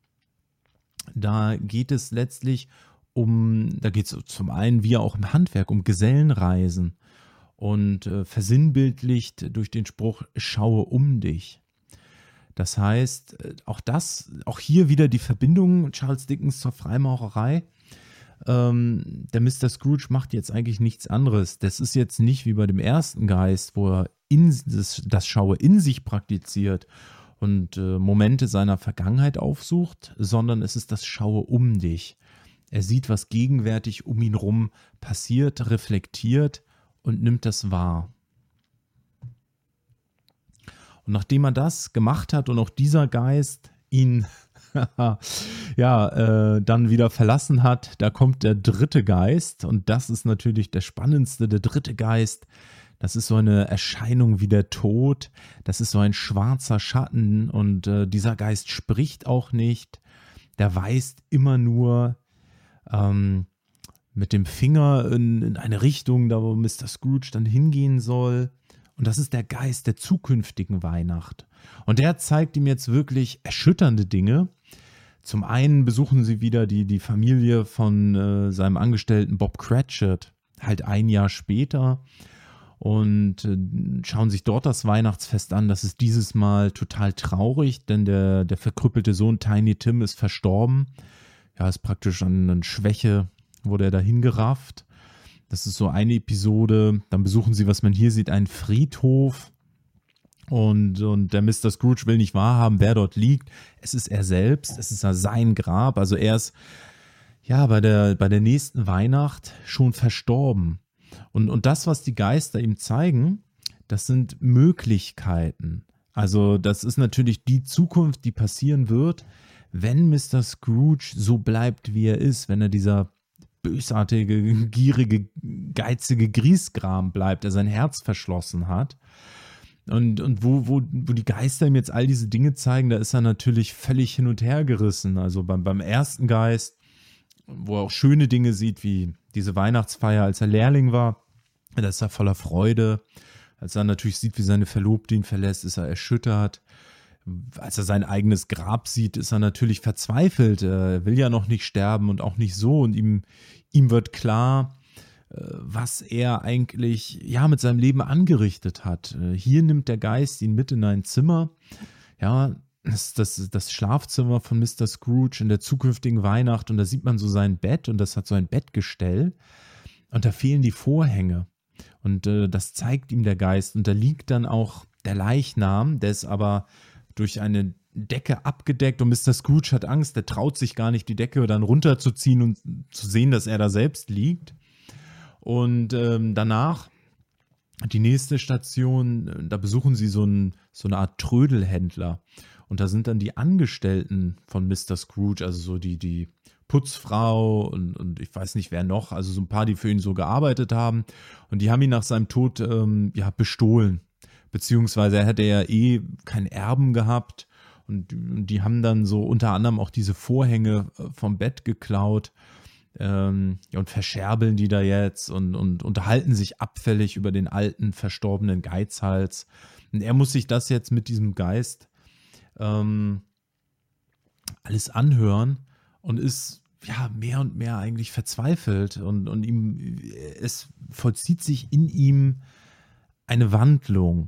da geht es letztlich um, da geht es zum einen, wie auch im Handwerk, um Gesellenreisen und äh, versinnbildlicht durch den Spruch, schaue um dich. Das heißt, auch das, auch hier wieder die Verbindung Charles Dickens zur Freimaurerei. Ähm, der Mister Scrooge macht jetzt eigentlich nichts anderes. Das ist jetzt nicht wie bei dem ersten Geist, wo er in das, das Schaue in sich praktiziert und äh, Momente seiner Vergangenheit aufsucht, sondern es ist das Schaue um dich. Er sieht, was gegenwärtig um ihn rum passiert, reflektiert und nimmt das wahr. Und nachdem er das gemacht hat und auch dieser Geist ihn ja, äh, dann wieder verlassen hat, da kommt der dritte Geist und das ist natürlich der spannendste, der dritte Geist. Das ist so eine Erscheinung wie der Tod, das ist so ein schwarzer Schatten und äh, dieser Geist spricht auch nicht, der weist immer nur ähm, mit dem Finger in, in eine Richtung, da wo Mister Scrooge dann hingehen soll. Und das ist der Geist der zukünftigen Weihnacht. Und der zeigt ihm jetzt wirklich erschütternde Dinge. Zum einen besuchen sie wieder die, die Familie von äh, seinem Angestellten Bob Cratchit, halt ein Jahr später. Und äh, schauen sich dort das Weihnachtsfest an. Das ist dieses Mal total traurig, denn der, der verkrüppelte Sohn Tiny Tim ist verstorben. Ja, ist praktisch an, an Schwäche, wurde er dahin gerafft. Das ist so eine Episode. Dann besuchen sie, was man hier sieht, einen Friedhof. Und, und der Mister Scrooge will nicht wahrhaben, wer dort liegt. Es ist er selbst, es ist ja sein Grab. Also er ist ja bei der, bei der nächsten Weihnacht schon verstorben. Und, und das, was die Geister ihm zeigen, das sind Möglichkeiten. Also das ist natürlich die Zukunft, die passieren wird, wenn Mister Scrooge so bleibt, wie er ist, wenn er dieser bösartige, gierige, geizige Griesgram bleibt, der sein Herz verschlossen hat. Und, und wo, wo, wo die Geister ihm jetzt all diese Dinge zeigen, da ist er natürlich völlig hin und her gerissen. Also beim, beim ersten Geist, wo er auch schöne Dinge sieht, wie diese Weihnachtsfeier, als er Lehrling war, da ist er voller Freude. Als er natürlich sieht, wie seine Verlobte ihn verlässt, ist er erschüttert. Als er sein eigenes Grab sieht, ist er natürlich verzweifelt. Er will ja noch nicht sterben und auch nicht so. Und ihm, ihm wird klar, was er eigentlich ja mit seinem Leben angerichtet hat. Hier nimmt der Geist ihn mit in ein Zimmer. Ja, das, das, das Schlafzimmer von Mister Scrooge in der zukünftigen Weihnacht. Und da sieht man so sein Bett und das hat so ein Bettgestell. Und da fehlen die Vorhänge. Und äh, das zeigt ihm der Geist. Und da liegt dann auch der Leichnam, der ist aber durch eine Decke abgedeckt und Mister Scrooge hat Angst, der traut sich gar nicht, die Decke dann runterzuziehen und zu sehen, dass er da selbst liegt. Und ähm, danach, die nächste Station, da besuchen sie so, ein, so eine Art Trödelhändler. Und da sind dann die Angestellten von Mister Scrooge, also so die, die Putzfrau und, und ich weiß nicht wer noch, also so ein paar, die für ihn so gearbeitet haben. Und die haben ihn nach seinem Tod ähm, ja, bestohlen. Beziehungsweise er hätte ja eh keinen Erben gehabt und die haben dann so unter anderem auch diese Vorhänge vom Bett geklaut ähm, und verscherbeln die da jetzt und, und unterhalten sich abfällig über den alten, verstorbenen Geizhals. Und er muss sich das jetzt mit diesem Geist ähm, alles anhören und ist ja mehr und mehr eigentlich verzweifelt und, und ihm, es vollzieht sich in ihm eine Wandlung.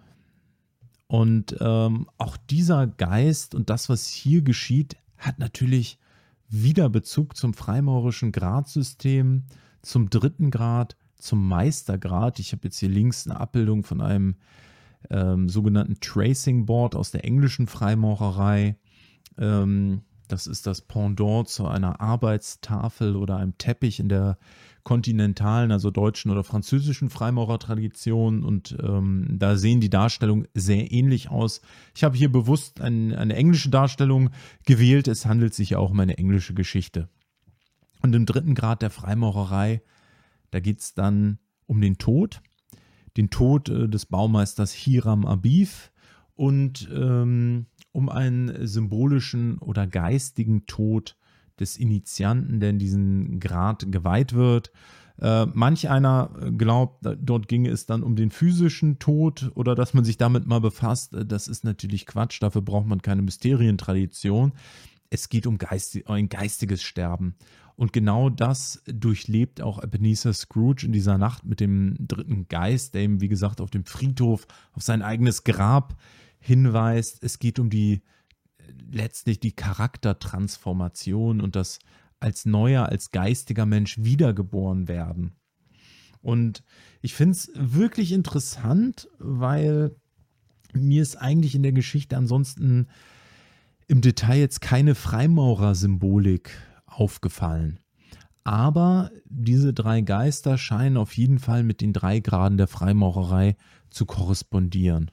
Und ähm, auch dieser Geist und das, was hier geschieht, hat natürlich wieder Bezug zum freimaurerischen Gradsystem, zum dritten Grad, zum Meistergrad. Ich habe jetzt hier links eine Abbildung von einem ähm, sogenannten Tracing Board aus der englischen Freimaurerei. Ähm, das ist das Pendant zu einer Arbeitstafel oder einem Teppich in der kontinentalen, also deutschen oder französischen Freimaurertradition und ähm, da sehen die Darstellungen sehr ähnlich aus. Ich habe hier bewusst ein, eine englische Darstellung gewählt. Es handelt sich ja auch um eine englische Geschichte. Und im dritten Grad der Freimaurerei, da geht es dann um den Tod, den Tod äh, des Baumeisters Hiram Abiff und ähm, um einen symbolischen oder geistigen Tod des Initianten, der in diesen Grad geweiht wird. Äh, manch einer glaubt, dort ginge es dann um den physischen Tod oder dass man sich damit mal befasst. Das ist natürlich Quatsch, dafür braucht man keine Mysterientradition. Es geht um geistig, ein geistiges Sterben. Und genau das durchlebt auch Ebenezer Scrooge in dieser Nacht mit dem dritten Geist, der ihm, wie gesagt, auf dem Friedhof, auf sein eigenes Grab hinweist. Es geht um die letztlich die Charaktertransformation und das als neuer, als geistiger Mensch wiedergeboren werden. Und ich finde es wirklich interessant, weil mir ist eigentlich in der Geschichte ansonsten im Detail jetzt keine Freimaurer-Symbolik aufgefallen. Aber diese drei Geister scheinen auf jeden Fall mit den drei Graden der Freimaurerei zu korrespondieren.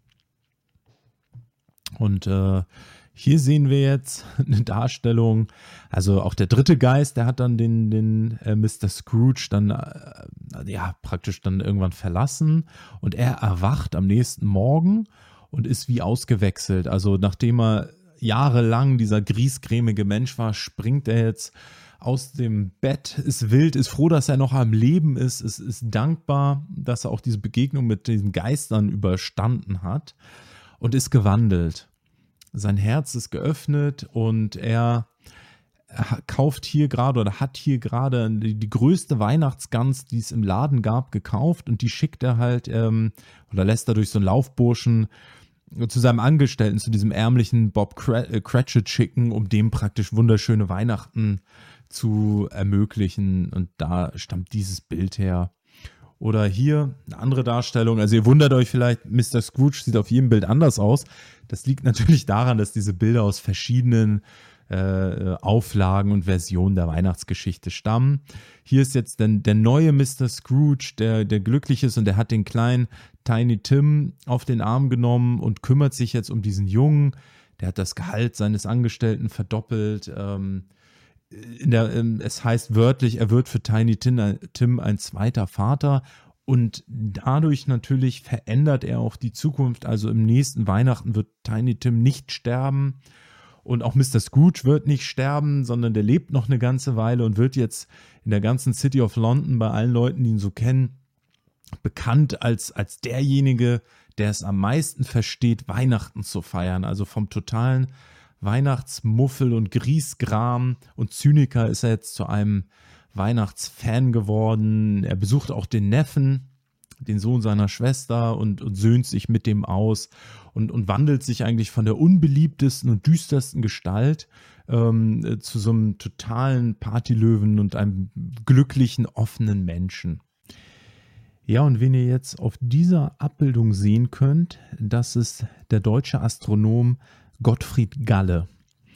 Und äh, hier sehen wir jetzt eine Darstellung, also auch der dritte Geist, der hat dann den, den äh, Mister Scrooge dann äh, ja praktisch dann irgendwann verlassen und er erwacht am nächsten Morgen und ist wie ausgewechselt. Also nachdem er jahrelang dieser griesgrämige Mensch war, springt er jetzt aus dem Bett, ist wild, ist froh, dass er noch am Leben ist, ist, ist dankbar, dass er auch diese Begegnung mit diesen Geistern überstanden hat und ist gewandelt. Sein Herz ist geöffnet und er kauft hier gerade oder hat hier gerade die, die größte Weihnachtsgans, die es im Laden gab, gekauft und die schickt er halt ähm, oder lässt er durch so einen Laufburschen zu seinem Angestellten, zu diesem ärmlichen Bob Cratchit schicken, um dem praktisch wunderschöne Weihnachten zu ermöglichen. Und da stammt dieses Bild her. Oder hier eine andere Darstellung. Also ihr wundert euch vielleicht, Mister Scrooge sieht auf jedem Bild anders aus. Das liegt natürlich daran, dass diese Bilder aus verschiedenen äh, Auflagen und Versionen der Weihnachtsgeschichte stammen. Hier ist jetzt der, der neue Mister Scrooge, der, der glücklich ist und der hat den kleinen Tiny Tim auf den Arm genommen und kümmert sich jetzt um diesen Jungen. Der hat das Gehalt seines Angestellten verdoppelt. Ähm, in der, es heißt wörtlich, er wird für Tiny Tim, Tim ein zweiter Vater und dadurch natürlich verändert er auch die Zukunft. Also im nächsten Weihnachten wird Tiny Tim nicht sterben und auch Mister Scrooge wird nicht sterben, sondern der lebt noch eine ganze Weile und wird jetzt in der ganzen City of London bei allen Leuten, die ihn so kennen, bekannt als, als derjenige, der es am meisten versteht, Weihnachten zu feiern. Also vom totalen Weihnachtsmuffel und Griesgram und Zyniker ist er jetzt zu einem Weihnachtsfan geworden. Er besucht auch den Neffen, den Sohn seiner Schwester und, und söhnt sich mit dem aus und, und wandelt sich eigentlich von der unbeliebtesten und düstersten Gestalt ähm, zu so einem totalen Partylöwen und einem glücklichen, offenen Menschen. Ja, und wen ihr jetzt auf dieser Abbildung sehen könnt, das ist der deutsche Astronom Gottfried Galle.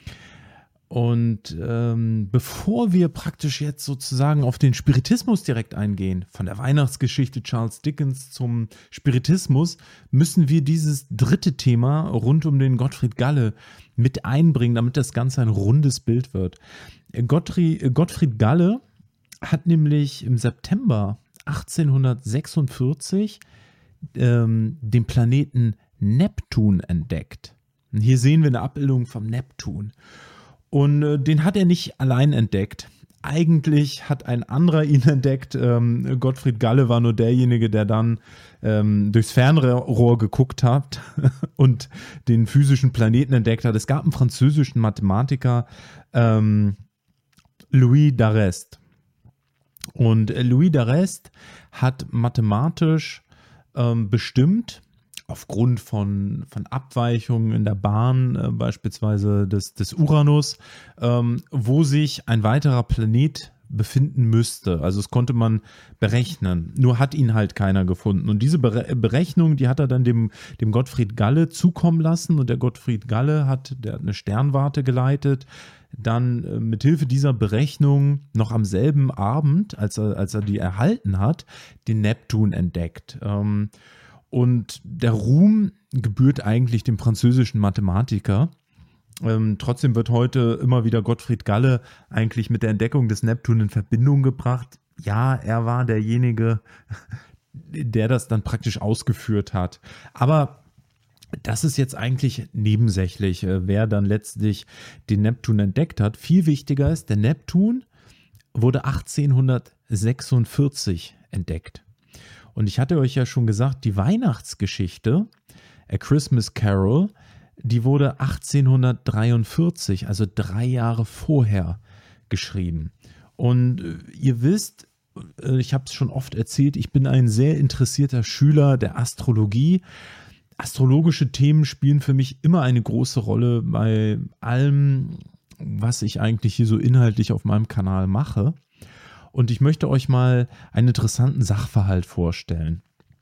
Und ähm, bevor wir praktisch jetzt sozusagen auf den Spiritismus direkt eingehen, von der Weihnachtsgeschichte Charles Dickens zum Spiritismus, müssen wir dieses dritte Thema rund um den Gottfried Galle mit einbringen, damit das Ganze ein rundes Bild wird. Gottfried, Gottfried Galle hat nämlich im September achtzehnhundertsechsundvierzig ähm, den Planeten Neptun entdeckt. Und hier sehen wir eine Abbildung vom Neptun. Und äh, den hat er nicht allein entdeckt. Eigentlich hat ein anderer ihn entdeckt. Ähm, Gottfried Galle war nur derjenige, der dann ähm, durchs Fernrohr geguckt hat und den physischen Planeten entdeckt hat. Es gab einen französischen Mathematiker, ähm, Louis d'Arrest. Und äh, Louis d'Arrest hat mathematisch ähm, bestimmt, aufgrund von, von Abweichungen in der Bahn, äh, beispielsweise des, des Uranus, ähm, wo sich ein weiterer Planet befinden müsste. Also das konnte man berechnen. Nur hat ihn halt keiner gefunden. Und diese Bere- Berechnung, die hat er dann dem, dem Gottfried Galle zukommen lassen. Und der Gottfried Galle hat, der hat eine Sternwarte geleitet, dann äh, mit Hilfe dieser Berechnung noch am selben Abend, als er, als er die erhalten hat, den Neptun entdeckt. Ähm, Und der Ruhm gebührt eigentlich dem französischen Mathematiker. Ähm, trotzdem wird heute immer wieder Gottfried Galle eigentlich mit der Entdeckung des Neptun in Verbindung gebracht. Ja, er war derjenige, der das dann praktisch ausgeführt hat. Aber das ist jetzt eigentlich nebensächlich, äh, wer dann letztlich den Neptun entdeckt hat. Viel wichtiger ist, der Neptun wurde achtzehnhundertsechsundvierzig achtzehnhundertsechsundvierzig entdeckt. Und ich hatte euch ja schon gesagt, die Weihnachtsgeschichte, A Christmas Carol, die wurde achtzehnhundertdreiundvierzig, also drei Jahre vorher, geschrieben. Und ihr wisst, ich habe es schon oft erzählt, ich bin ein sehr interessierter Schüler der Astrologie. Astrologische Themen spielen für mich immer eine große Rolle bei allem, was ich eigentlich hier so inhaltlich auf meinem Kanal mache. Und ich möchte euch mal einen interessanten Sachverhalt vorstellen.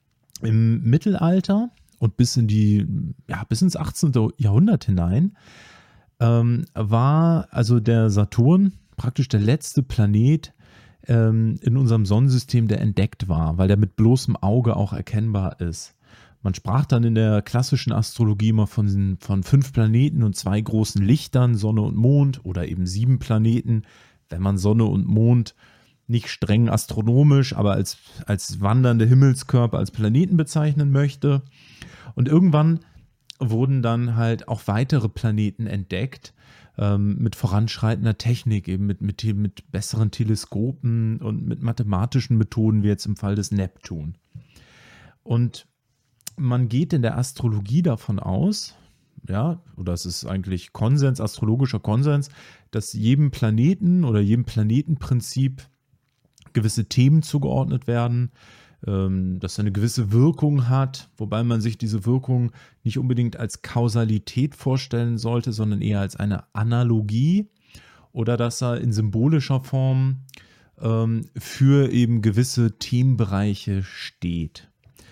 Im Mittelalter und bis in die, ja, bis ins achtzehnte. Jahrhundert hinein ähm, war also der Saturn praktisch der letzte Planet ähm, in unserem Sonnensystem, der entdeckt war, weil der mit bloßem Auge auch erkennbar ist. Man sprach dann in der klassischen Astrologie immer von, von fünf Planeten und zwei großen Lichtern, Sonne und Mond, oder eben sieben Planeten, wenn man Sonne und Mond nicht streng astronomisch, aber als, als wandernde Himmelskörper, als Planeten bezeichnen möchte. Und irgendwann wurden dann halt auch weitere Planeten entdeckt, ähm, mit voranschreitender Technik, eben mit, mit, mit besseren Teleskopen und mit mathematischen Methoden, wie jetzt im Fall des Neptun. Und man geht in der Astrologie davon aus, ja, oder es ist eigentlich Konsens, astrologischer Konsens, dass jedem Planeten oder jedem Planetenprinzip gewisse Themen zugeordnet werden, ähm, dass er eine gewisse Wirkung hat, wobei man sich diese Wirkung nicht unbedingt als Kausalität vorstellen sollte, sondern eher als eine Analogie, oder dass er in symbolischer Form ähm, für eben gewisse Themenbereiche steht.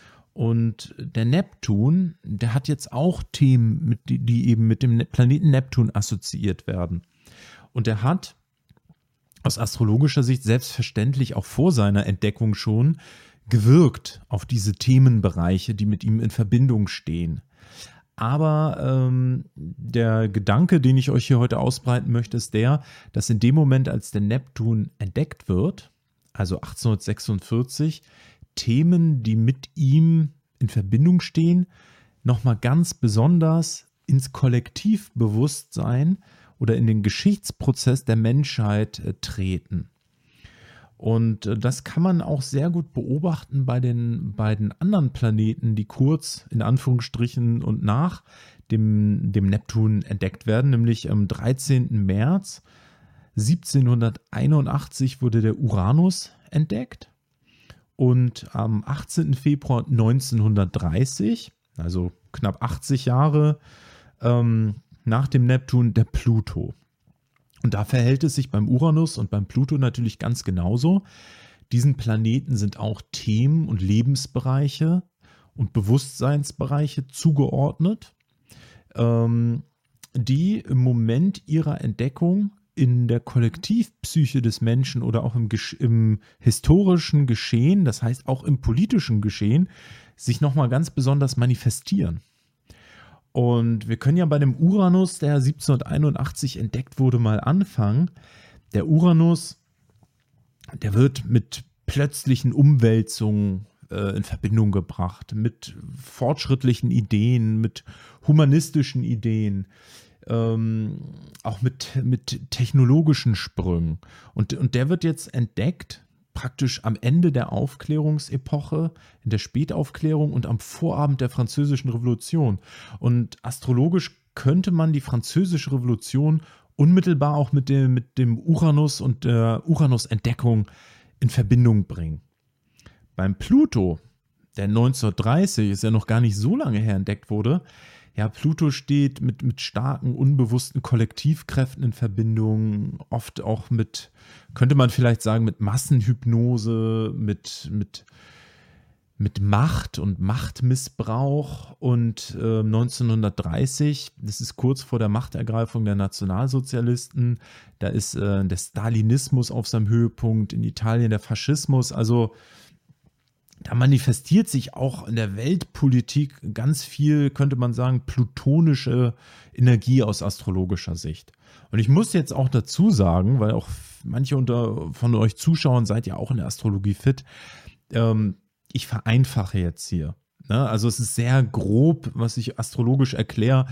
Und der Neptun, der hat jetzt auch Themen, mit, die, die eben mit dem Planeten Neptun assoziiert werden. Und er hat aus astrologischer Sicht selbstverständlich auch vor seiner Entdeckung schon gewirkt auf diese Themenbereiche, die mit ihm in Verbindung stehen. Aber ähm, der Gedanke, den ich euch hier heute ausbreiten möchte, ist der, dass in dem Moment, als der Neptun entdeckt wird, also achtzehnhundertsechsundvierzig, Themen, die mit ihm in Verbindung stehen, nochmal ganz besonders ins Kollektivbewusstsein oder in den Geschichtsprozess der Menschheit äh, treten. Und äh, das kann man auch sehr gut beobachten bei den beiden anderen Planeten, die kurz in Anführungsstrichen und nach dem, dem Neptun entdeckt werden, nämlich am dreizehnten März siebzehnhunderteinundachtzig wurde der Uranus entdeckt. Und am achtzehnten Februar neunzehnhundertdreißig, also knapp achtzig Jahre ähm, nach dem Neptun, der Pluto. Und da verhält es sich beim Uranus und beim Pluto natürlich ganz genauso. Diesen Planeten sind auch Themen und Lebensbereiche und Bewusstseinsbereiche zugeordnet, ähm, die im Moment ihrer Entdeckung in der Kollektivpsyche des Menschen oder auch im, im historischen Geschehen, das heißt auch im politischen Geschehen, sich nochmal ganz besonders manifestieren. Und wir können ja bei dem Uranus, der siebzehnhunderteinundachtzig entdeckt wurde, mal anfangen. Der Uranus, der wird mit plötzlichen Umwälzungen äh, in Verbindung gebracht, mit fortschrittlichen Ideen, mit humanistischen Ideen, ähm, auch mit, mit technologischen Sprüngen. Und, und der wird jetzt entdeckt, praktisch am Ende der Aufklärungsepoche, in der Spätaufklärung und am Vorabend der Französischen Revolution. Und astrologisch könnte man die Französische Revolution unmittelbar auch mit dem, mit dem Uranus und der Uranus-Entdeckung in Verbindung bringen. Beim Pluto, der neunzehnhundertdreißig, ist ja noch gar nicht so lange her entdeckt wurde, ja, Pluto steht mit, mit starken, unbewussten Kollektivkräften in Verbindung, oft auch mit, könnte man vielleicht sagen, mit Massenhypnose, mit, mit, mit Macht und Machtmissbrauch. Und äh, neunzehnhundertdreißig, das ist kurz vor der Machtergreifung der Nationalsozialisten, da ist äh, der Stalinismus auf seinem Höhepunkt, in Italien der Faschismus, also da manifestiert sich auch in der Weltpolitik ganz viel, könnte man sagen, plutonische Energie aus astrologischer Sicht. Und ich muss jetzt auch dazu sagen, weil auch manche unter, von euch Zuschauern seid ja auch in der Astrologie fit, ähm, ich vereinfache jetzt hier. Ne? Also es ist sehr grob, was ich astrologisch erkläre.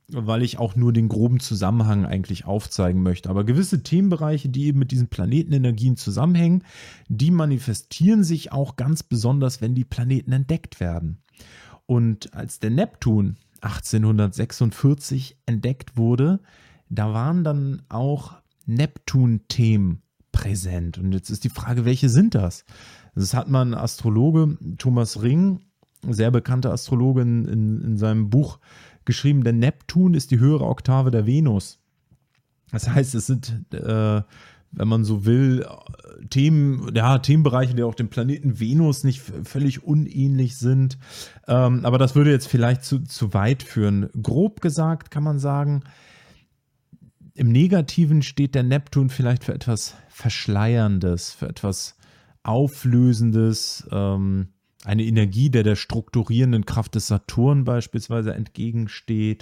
weil ich auch nur den groben Zusammenhang eigentlich aufzeigen möchte. Aber gewisse Themenbereiche, die eben mit diesen Planetenenergien zusammenhängen, die manifestieren sich auch ganz besonders, wenn die Planeten entdeckt werden. Und als der Neptun achtzehnhundertsechsundvierzig entdeckt wurde, da waren dann auch Neptun-Themen präsent. Und jetzt ist die Frage, welche sind das? Das hat man Astrologe Thomas Ring, sehr bekannter Astrologe, in, in seinem Buch geschrieben, der Neptun ist die höhere Oktave der Venus. Das heißt, es sind, äh, wenn man so will, Themen, ja, Themenbereiche, die auch dem Planeten Venus nicht völlig unähnlich sind. Ähm, aber das würde jetzt vielleicht zu, zu weit führen. Grob gesagt kann man sagen, im Negativen steht der Neptun vielleicht für etwas Verschleierndes, für etwas Auflösendes, ähm, eine Energie, der der strukturierenden Kraft des Saturn beispielsweise entgegensteht.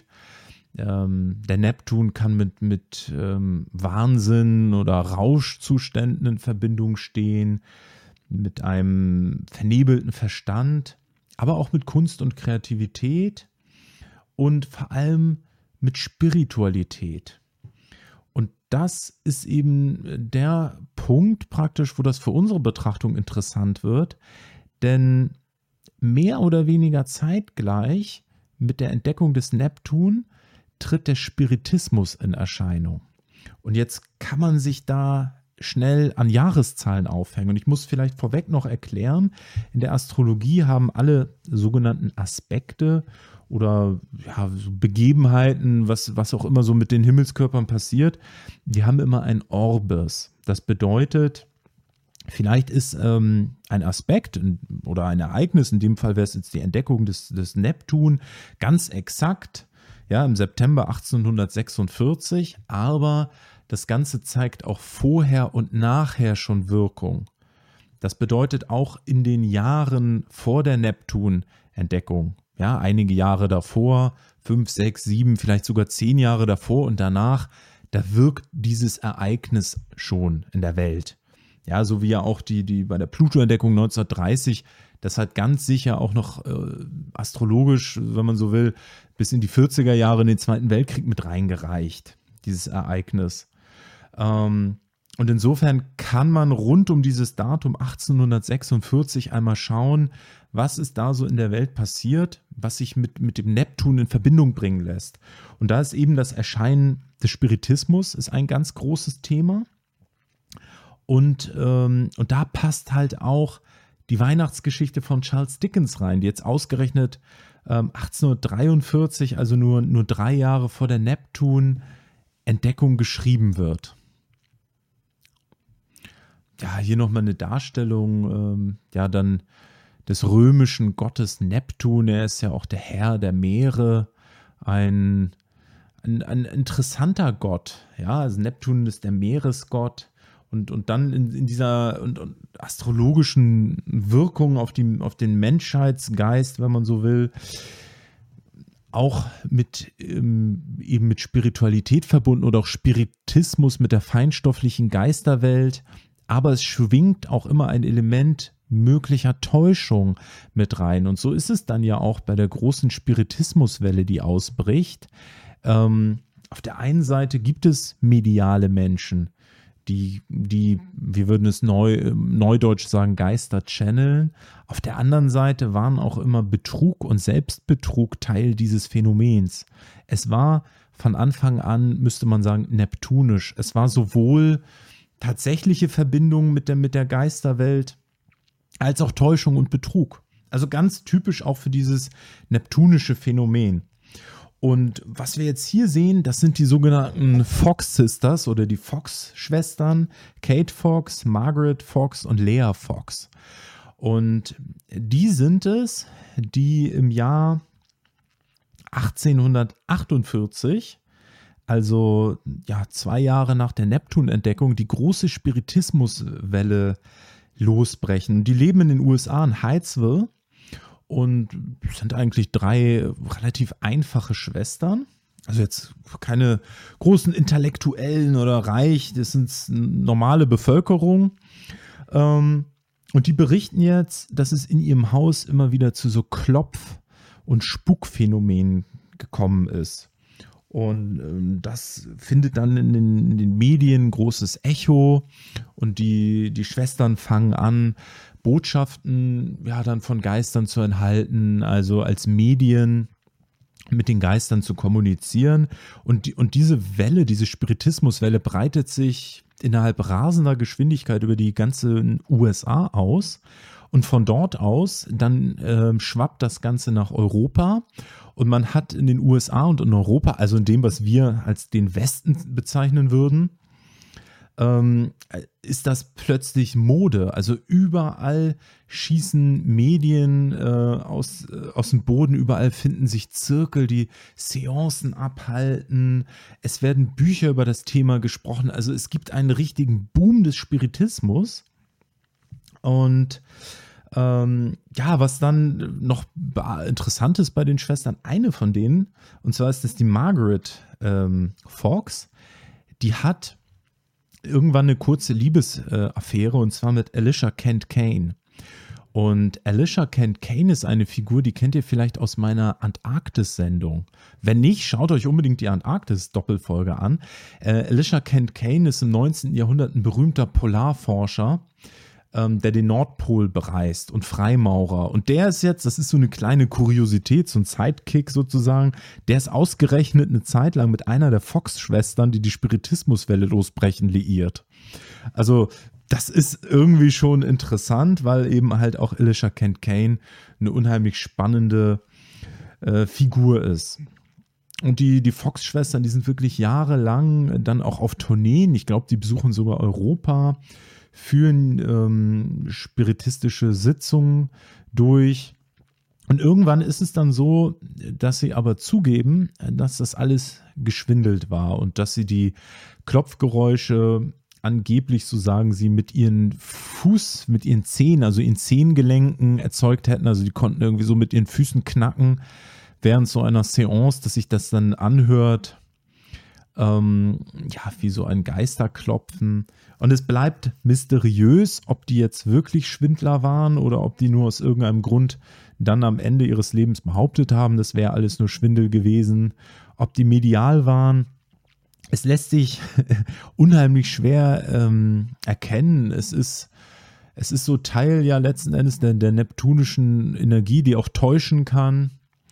Ähm, der Neptun kann mit, mit ähm, Wahnsinn oder Rauschzuständen in Verbindung stehen, mit einem vernebelten Verstand, aber auch mit Kunst und Kreativität und vor allem mit Spiritualität. Und das ist eben der Punkt praktisch, wo das für unsere Betrachtung interessant wird, denn mehr oder weniger zeitgleich mit der Entdeckung des Neptun tritt der Spiritismus in Erscheinung. Und jetzt kann man sich da schnell an Jahreszahlen aufhängen. Und ich muss vielleicht vorweg noch erklären, in der Astrologie haben alle sogenannten Aspekte oder ja, so Begebenheiten, was, was auch immer so mit den Himmelskörpern passiert, die haben immer ein Orbis. Das bedeutet, vielleicht ist ähm, ein Aspekt oder ein Ereignis, in dem Fall wäre es jetzt die Entdeckung des, des Neptun, ganz exakt, ja, im September achtzehnhundertsechsundvierzig, aber das Ganze zeigt auch vorher und nachher schon Wirkung. Das bedeutet auch in den Jahren vor der Neptun-Entdeckung, ja, einige Jahre davor, fünf, sechs, sieben, vielleicht sogar zehn Jahre davor und danach, da wirkt dieses Ereignis schon in der Welt. Ja, so wie ja auch die, die bei der Pluto-Entdeckung neunzehnhundertdreißig, das hat ganz sicher auch noch äh, astrologisch, wenn man so will, bis in die vierziger Jahre in den Zweiten Weltkrieg mit reingereicht, dieses Ereignis. Ähm, und insofern kann man rund um dieses Datum achtzehnhundertsechsundvierzig einmal schauen, was ist da so in der Welt passiert, was sich mit, mit dem Neptun in Verbindung bringen lässt. Und da ist eben das Erscheinen des Spiritismus ist ein ganz großes Thema. Und, ähm, und da passt halt auch die Weihnachtsgeschichte von Charles Dickens rein, die jetzt ausgerechnet ähm, achtzehnhundertdreiundvierzig, also nur, nur drei Jahre vor der Neptun-Entdeckung geschrieben wird. Ja, hier nochmal eine Darstellung, ähm, ja, dann des römischen Gottes Neptun. Er ist ja auch der Herr der Meere, ein, ein, ein interessanter Gott. Ja, also Neptun ist der Meeresgott. Und, und dann in, in dieser und, und astrologischen Wirkung auf, die, auf den Menschheitsgeist, wenn man so will, auch mit ähm, eben mit Spiritualität verbunden oder auch Spiritismus mit der feinstofflichen Geisterwelt. Aber es schwingt auch immer ein Element möglicher Täuschung mit rein. Und so ist es dann ja auch bei der großen Spiritismuswelle, die ausbricht. Ähm, auf der einen Seite gibt es mediale Menschen, die, die, wir würden es neu, neudeutsch sagen, Geister channeln. Auf der anderen Seite waren auch immer Betrug und Selbstbetrug Teil dieses Phänomens. Es war von Anfang an, müsste man sagen, neptunisch. Es war sowohl tatsächliche Verbindung mit der, mit der Geisterwelt als auch Täuschung und Betrug. Also ganz typisch auch für dieses neptunische Phänomen. Und was wir jetzt hier sehen, das sind die sogenannten Fox Sisters oder die Fox-Schwestern, Kate Fox, Margaret Fox und Lea Fox. Und die sind es, die im Jahr achtzehnhundertachtundvierzig, also ja zwei Jahre nach der Neptun-Entdeckung, die große Spiritismuswelle losbrechen. Die leben in den U S A in Hydesville. Und es sind eigentlich drei relativ einfache Schwestern. Also jetzt keine großen Intellektuellen oder reich, das sind normale Bevölkerung. Und die berichten jetzt, dass es in ihrem Haus immer wieder zu so Klopf- und Spukphänomenen gekommen ist. Und ähm, das findet dann in den, in den Medien großes Echo und die, die Schwestern fangen an, Botschaften ja dann von Geistern zu enthalten, also als Medien mit den Geistern zu kommunizieren. Und, die, und diese Welle, diese Spiritismuswelle breitet sich innerhalb rasender Geschwindigkeit über die ganzen U S A aus. Und von dort aus dann äh, schwappt das Ganze nach Europa. Und man hat in den U S A und in Europa, also in dem, was wir als den Westen bezeichnen würden, ähm, ist das plötzlich Mode. Also überall schießen Medien äh, aus, äh, aus dem Boden, überall finden sich Zirkel, die Seancen abhalten. Es werden Bücher über das Thema gesprochen. Also es gibt einen richtigen Boom des Spiritismus. Und ähm, ja, was dann noch interessant ist bei den Schwestern, eine von denen, und zwar ist das die Margaret ähm, Fox, die hat irgendwann eine kurze Liebesaffäre und zwar mit Alicia Kent Kane. Und Alicia Kent Kane ist eine Figur, die kennt ihr vielleicht aus meiner Antarktis-Sendung. Wenn nicht, schaut euch unbedingt die Antarktis-Doppelfolge an. Äh, Alicia Kent Kane ist im neunzehnten Jahrhundert ein berühmter Polarforscher, ähm, der den Nordpol bereist und Freimaurer. Und der ist jetzt, das ist so eine kleine Kuriosität, so ein Sidekick sozusagen, der ist ausgerechnet eine Zeit lang mit einer der Fox-Schwestern, die die Spiritismuswelle losbrechen, liiert. Also das ist irgendwie schon interessant, weil eben halt auch Alicia Kent Kane eine unheimlich spannende äh, Figur ist. Und die, die Fox-Schwestern, die sind wirklich jahrelang dann auch auf Tourneen. Ich glaube, die besuchen sogar Europa, führen ähm, spiritistische Sitzungen durch. Und irgendwann ist es dann so, dass sie aber zugeben, dass das alles geschwindelt war und dass sie die Klopfgeräusche angeblich, so sagen sie, mit ihren Fuß, mit ihren Zehen, also ihren Zehengelenken erzeugt hätten. Also die konnten irgendwie so mit ihren Füßen knacken während so einer Seance, dass sich das dann anhört, ähm, ja, wie so ein Geisterklopfen. Und es bleibt mysteriös, ob die jetzt wirklich Schwindler waren oder ob die nur aus irgendeinem Grund dann am Ende ihres Lebens behauptet haben, das wäre alles nur Schwindel gewesen, ob die medial waren. Es lässt sich unheimlich schwer ähm, erkennen. Es ist, es ist so Teil ja letzten Endes der, der neptunischen Energie, die auch täuschen kann.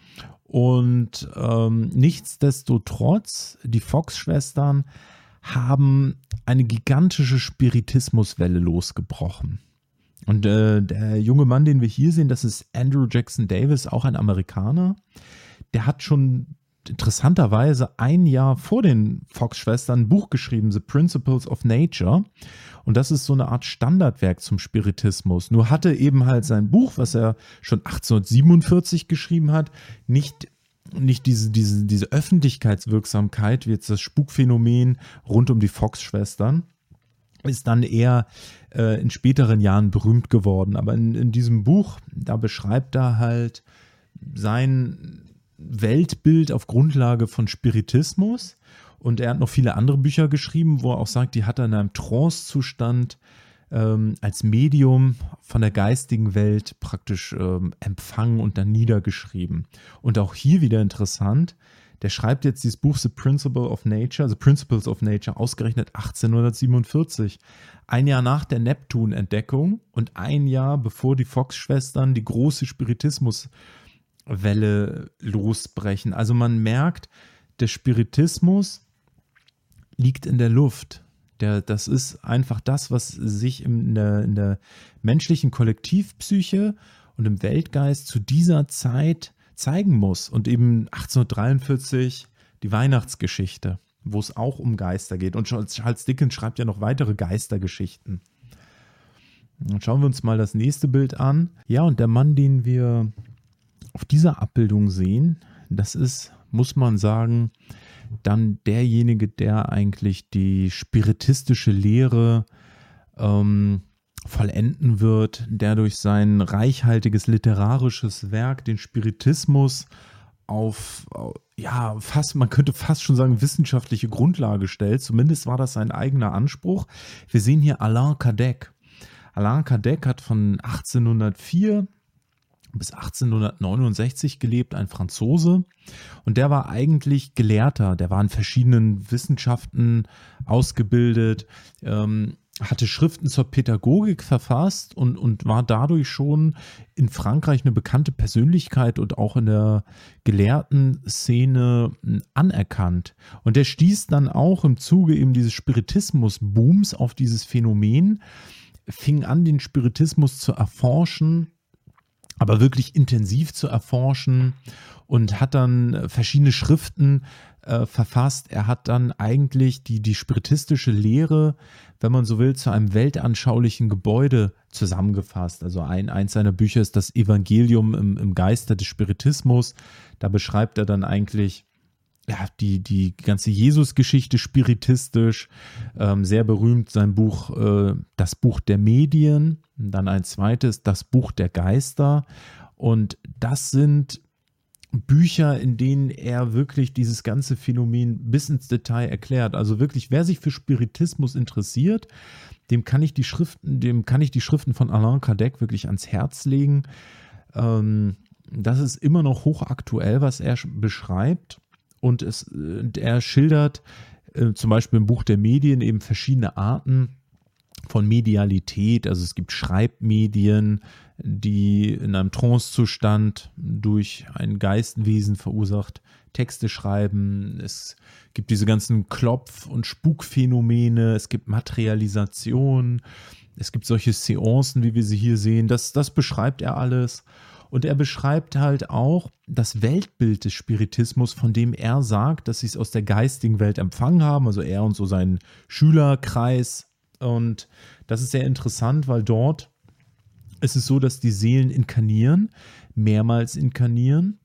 Und ähm, nichtsdestotrotz, die Fox-Schwestern haben eine gigantische Spiritismuswelle losgebrochen. Und äh, der junge Mann, den wir hier sehen, das ist Andrew Jackson Davis, auch ein Amerikaner. Der hat schon interessanterweise ein Jahr vor den Fox-Schwestern ein Buch geschrieben, The Principles of Nature. Und das ist so eine Art Standardwerk zum Spiritismus. Nur hatte eben halt sein Buch, was er schon achtzehnhundertsiebenundvierzig geschrieben hat, nicht, nicht diese, diese, diese Öffentlichkeitswirksamkeit wie jetzt das Spukphänomen rund um die Fox-Schwestern. Ist dann eher äh, in späteren Jahren berühmt geworden. Aber in, in diesem Buch, da beschreibt er halt sein Weltbild auf Grundlage von Spiritismus. Und er hat noch viele andere Bücher geschrieben, wo er auch sagt, die hat er in einem Trance-Zustand ähm, als Medium von der geistigen Welt praktisch ähm, empfangen und dann niedergeschrieben. Und auch hier wieder interessant, der schreibt jetzt dieses Buch The Principle of Nature, The Principles of Nature, ausgerechnet achtzehnhundertsiebenundvierzig. Ein Jahr nach der Neptun-Entdeckung und ein Jahr bevor die Fox-Schwestern die große Spiritismuswelle losbrechen. Also man merkt, der Spiritismus liegt in der Luft. Der, das ist einfach das, was sich in der, in der menschlichen Kollektivpsyche und im Weltgeist zu dieser Zeit zeigen muss. Und eben achtzehnhundertdreiundvierzig die Weihnachtsgeschichte, wo es auch um Geister geht. Und Charles Dickens schreibt ja noch weitere Geistergeschichten. Dann schauen wir uns mal das nächste Bild an. Ja, und der Mann, den wir auf dieser Abbildung sehen, das ist, muss man sagen, dann derjenige, der eigentlich die spiritistische Lehre ähm, vollenden wird, der durch sein reichhaltiges literarisches Werk den Spiritismus auf, ja, fast, man könnte fast schon sagen, wissenschaftliche Grundlage stellt. Zumindest war das sein eigener Anspruch. Wir sehen hier Allan Kardec. Allan Kardec hat von achtzehnhundertvier bis achtzehnhundertneunundsechzig gelebt, ein Franzose. Und der war eigentlich Gelehrter, der war in verschiedenen Wissenschaften ausgebildet, ähm, hatte Schriften zur Pädagogik verfasst und, und war dadurch schon in Frankreich eine bekannte Persönlichkeit und auch in der gelehrten Szene anerkannt. Und der stieß dann auch im Zuge eben dieses Spiritismus-Booms auf dieses Phänomen, fing an, den Spiritismus zu erforschen, aber wirklich intensiv zu erforschen und hat dann verschiedene Schriften äh, verfasst. Er hat dann eigentlich die, die spiritistische Lehre, wenn man so will, zu einem weltanschaulichen Gebäude zusammengefasst. Also ein, eins seiner Bücher ist das Evangelium im, im Geiste des Spiritismus. Da beschreibt er dann eigentlich ja, die, die ganze Jesus-Geschichte spiritistisch. Ähm, sehr berühmt sein Buch, äh, das Buch der Medien. Und dann ein zweites, das Buch der Geister. Und das sind Bücher, in denen er wirklich dieses ganze Phänomen bis ins Detail erklärt. Also wirklich, wer sich für Spiritismus interessiert, dem kann ich die Schriften, dem kann ich die Schriften von Allan Kardec wirklich ans Herz legen. Ähm, das ist immer noch hochaktuell, was er beschreibt. Und es, er schildert äh, zum Beispiel im Buch der Medien eben verschiedene Arten von Medialität. Also es gibt Schreibmedien, die in einem Trancezustand durch ein Geistwesen verursacht Texte schreiben. Es gibt diese ganzen Klopf- und Spukphänomene. Es gibt Materialisation. Es gibt solche Seancen, wie wir sie hier sehen. Das, das beschreibt er alles. Und er beschreibt halt auch das Weltbild des Spiritismus, von dem er sagt, dass sie es aus der geistigen Welt empfangen haben. Also er und so sein Schülerkreis. Und das ist sehr interessant, weil dort ist es so, dass die Seelen inkarnieren, mehrmals inkarnieren.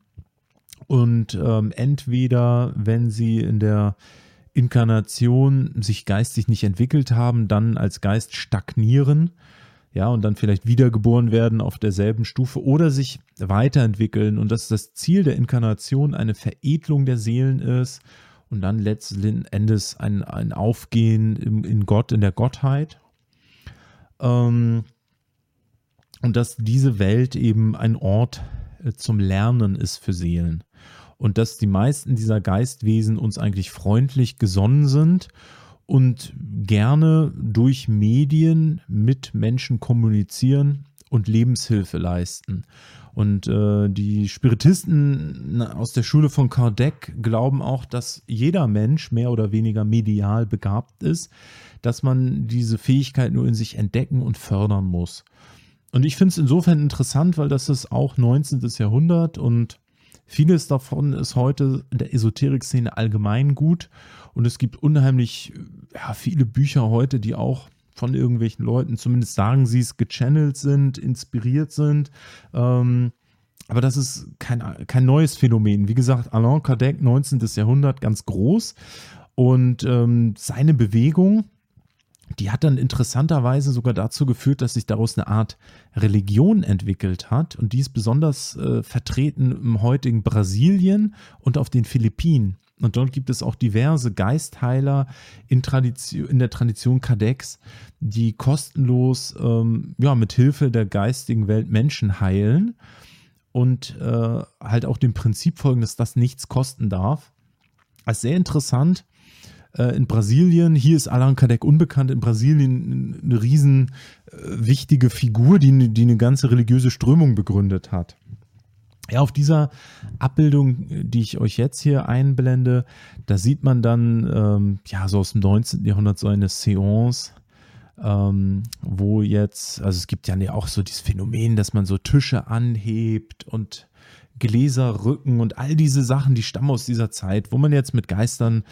Und ähm, entweder, wenn sie in der Inkarnation sich geistig nicht entwickelt haben, dann als Geist stagnieren, ja, und dann vielleicht wiedergeboren werden auf derselben Stufe oder sich weiterentwickeln. Und dass das Ziel der Inkarnation eine Veredelung der Seelen ist und dann letzten Endes ein, ein Aufgehen im, in Gott, in der Gottheit. Ähm, und dass diese Welt eben ein Ort zum Lernen ist für Seelen. Und dass die meisten dieser Geistwesen uns eigentlich freundlich gesonnen sind und gerne durch Medien mit Menschen kommunizieren und Lebenshilfe leisten. Und äh, die Spiritisten aus der Schule von Kardec glauben auch, dass jeder Mensch mehr oder weniger medial begabt ist, dass man diese Fähigkeit nur in sich entdecken und fördern muss. Und ich finde es insofern interessant, weil das ist auch neunzehnten. Jahrhundert und vieles davon ist heute in der Esoterik-Szene allgemein gut. Und es gibt unheimlich ja, viele Bücher heute, die auch von irgendwelchen Leuten, zumindest sagen sie es, gechannelt sind, inspiriert sind. Ähm, aber das ist kein, kein neues Phänomen. Wie gesagt, Allan Kardec, neunzehnten. Jahrhundert, ganz groß. Und ähm, seine Bewegung, die hat dann interessanterweise sogar dazu geführt, dass sich daraus eine Art Religion entwickelt hat. Und die ist besonders äh, vertreten im heutigen Brasilien und auf den Philippinen. Und dort gibt es auch diverse Geistheiler in, Tradition, in der Tradition Kardecs, die kostenlos ähm, ja, mit Hilfe der geistigen Welt Menschen heilen und äh, halt auch dem Prinzip folgen, dass das nichts kosten darf. Also sehr interessant. In Brasilien, hier ist Allan Kardec unbekannt, in Brasilien eine riesen äh, wichtige Figur, die, die eine ganze religiöse Strömung begründet hat. Ja, auf dieser Abbildung, die ich euch jetzt hier einblende, da sieht man dann, ähm, ja, so aus dem neunzehnten. Jahrhundert so eine Seance, ähm, wo jetzt, also es gibt ja auch so dieses Phänomen, dass man so Tische anhebt und Gläserrücken und all diese Sachen, die stammen aus dieser Zeit, wo man jetzt mit Geistern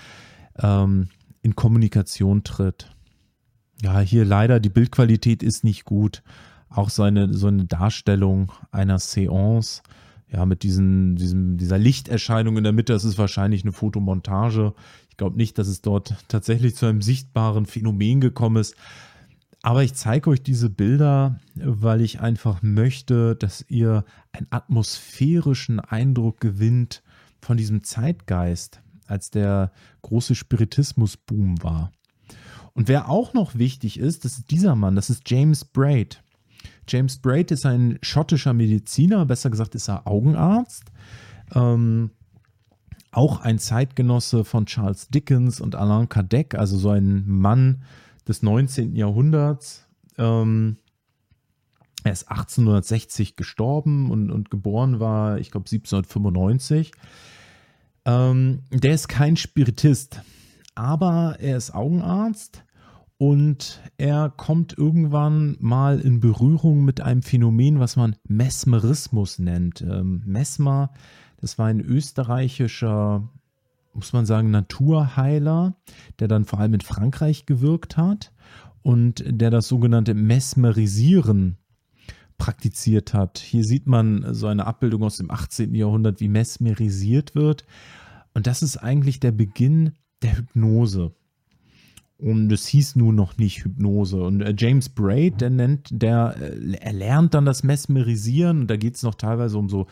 in Kommunikation tritt. Ja, hier leider, die Bildqualität ist nicht gut. Auch so eine, so eine Darstellung einer Seance, ja, mit diesen, diesem, dieser Lichterscheinung in der Mitte, das ist wahrscheinlich eine Fotomontage. Ich glaube nicht, dass es dort tatsächlich zu einem sichtbaren Phänomen gekommen ist. Aber ich zeige euch diese Bilder, weil ich einfach möchte, dass ihr einen atmosphärischen Eindruck gewinnt von diesem Zeitgeist, als der große Spiritismus-Boom war. Und wer auch noch wichtig ist, das ist dieser Mann, das ist James Braid. James Braid ist ein schottischer Mediziner, besser gesagt ist er Augenarzt. Ähm, auch ein Zeitgenosse von Charles Dickens und Allan Kardec, also so ein Mann des neunzehnten Jahrhunderts. Ähm, er ist achtzehnhundertsechzig gestorben und, und geboren war, ich glaube, siebzehnhundertfünfundneunzig. Ähm, der ist kein Spiritist, aber er ist Augenarzt und er kommt irgendwann mal in Berührung mit einem Phänomen, was man Mesmerismus nennt. Ähm, Mesmer, das war ein österreichischer, muss man sagen, Naturheiler, der dann vor allem in Frankreich gewirkt hat und der das sogenannte Mesmerisieren praktiziert hat. Hier sieht man so eine Abbildung aus dem achtzehnten Jahrhundert, wie mesmerisiert wird. Und das ist eigentlich der Beginn der Hypnose. Und es hieß nun noch nicht Hypnose. Und James Braid, der nennt, der er lernt dann das Mesmerisieren. Und da geht es noch teilweise um so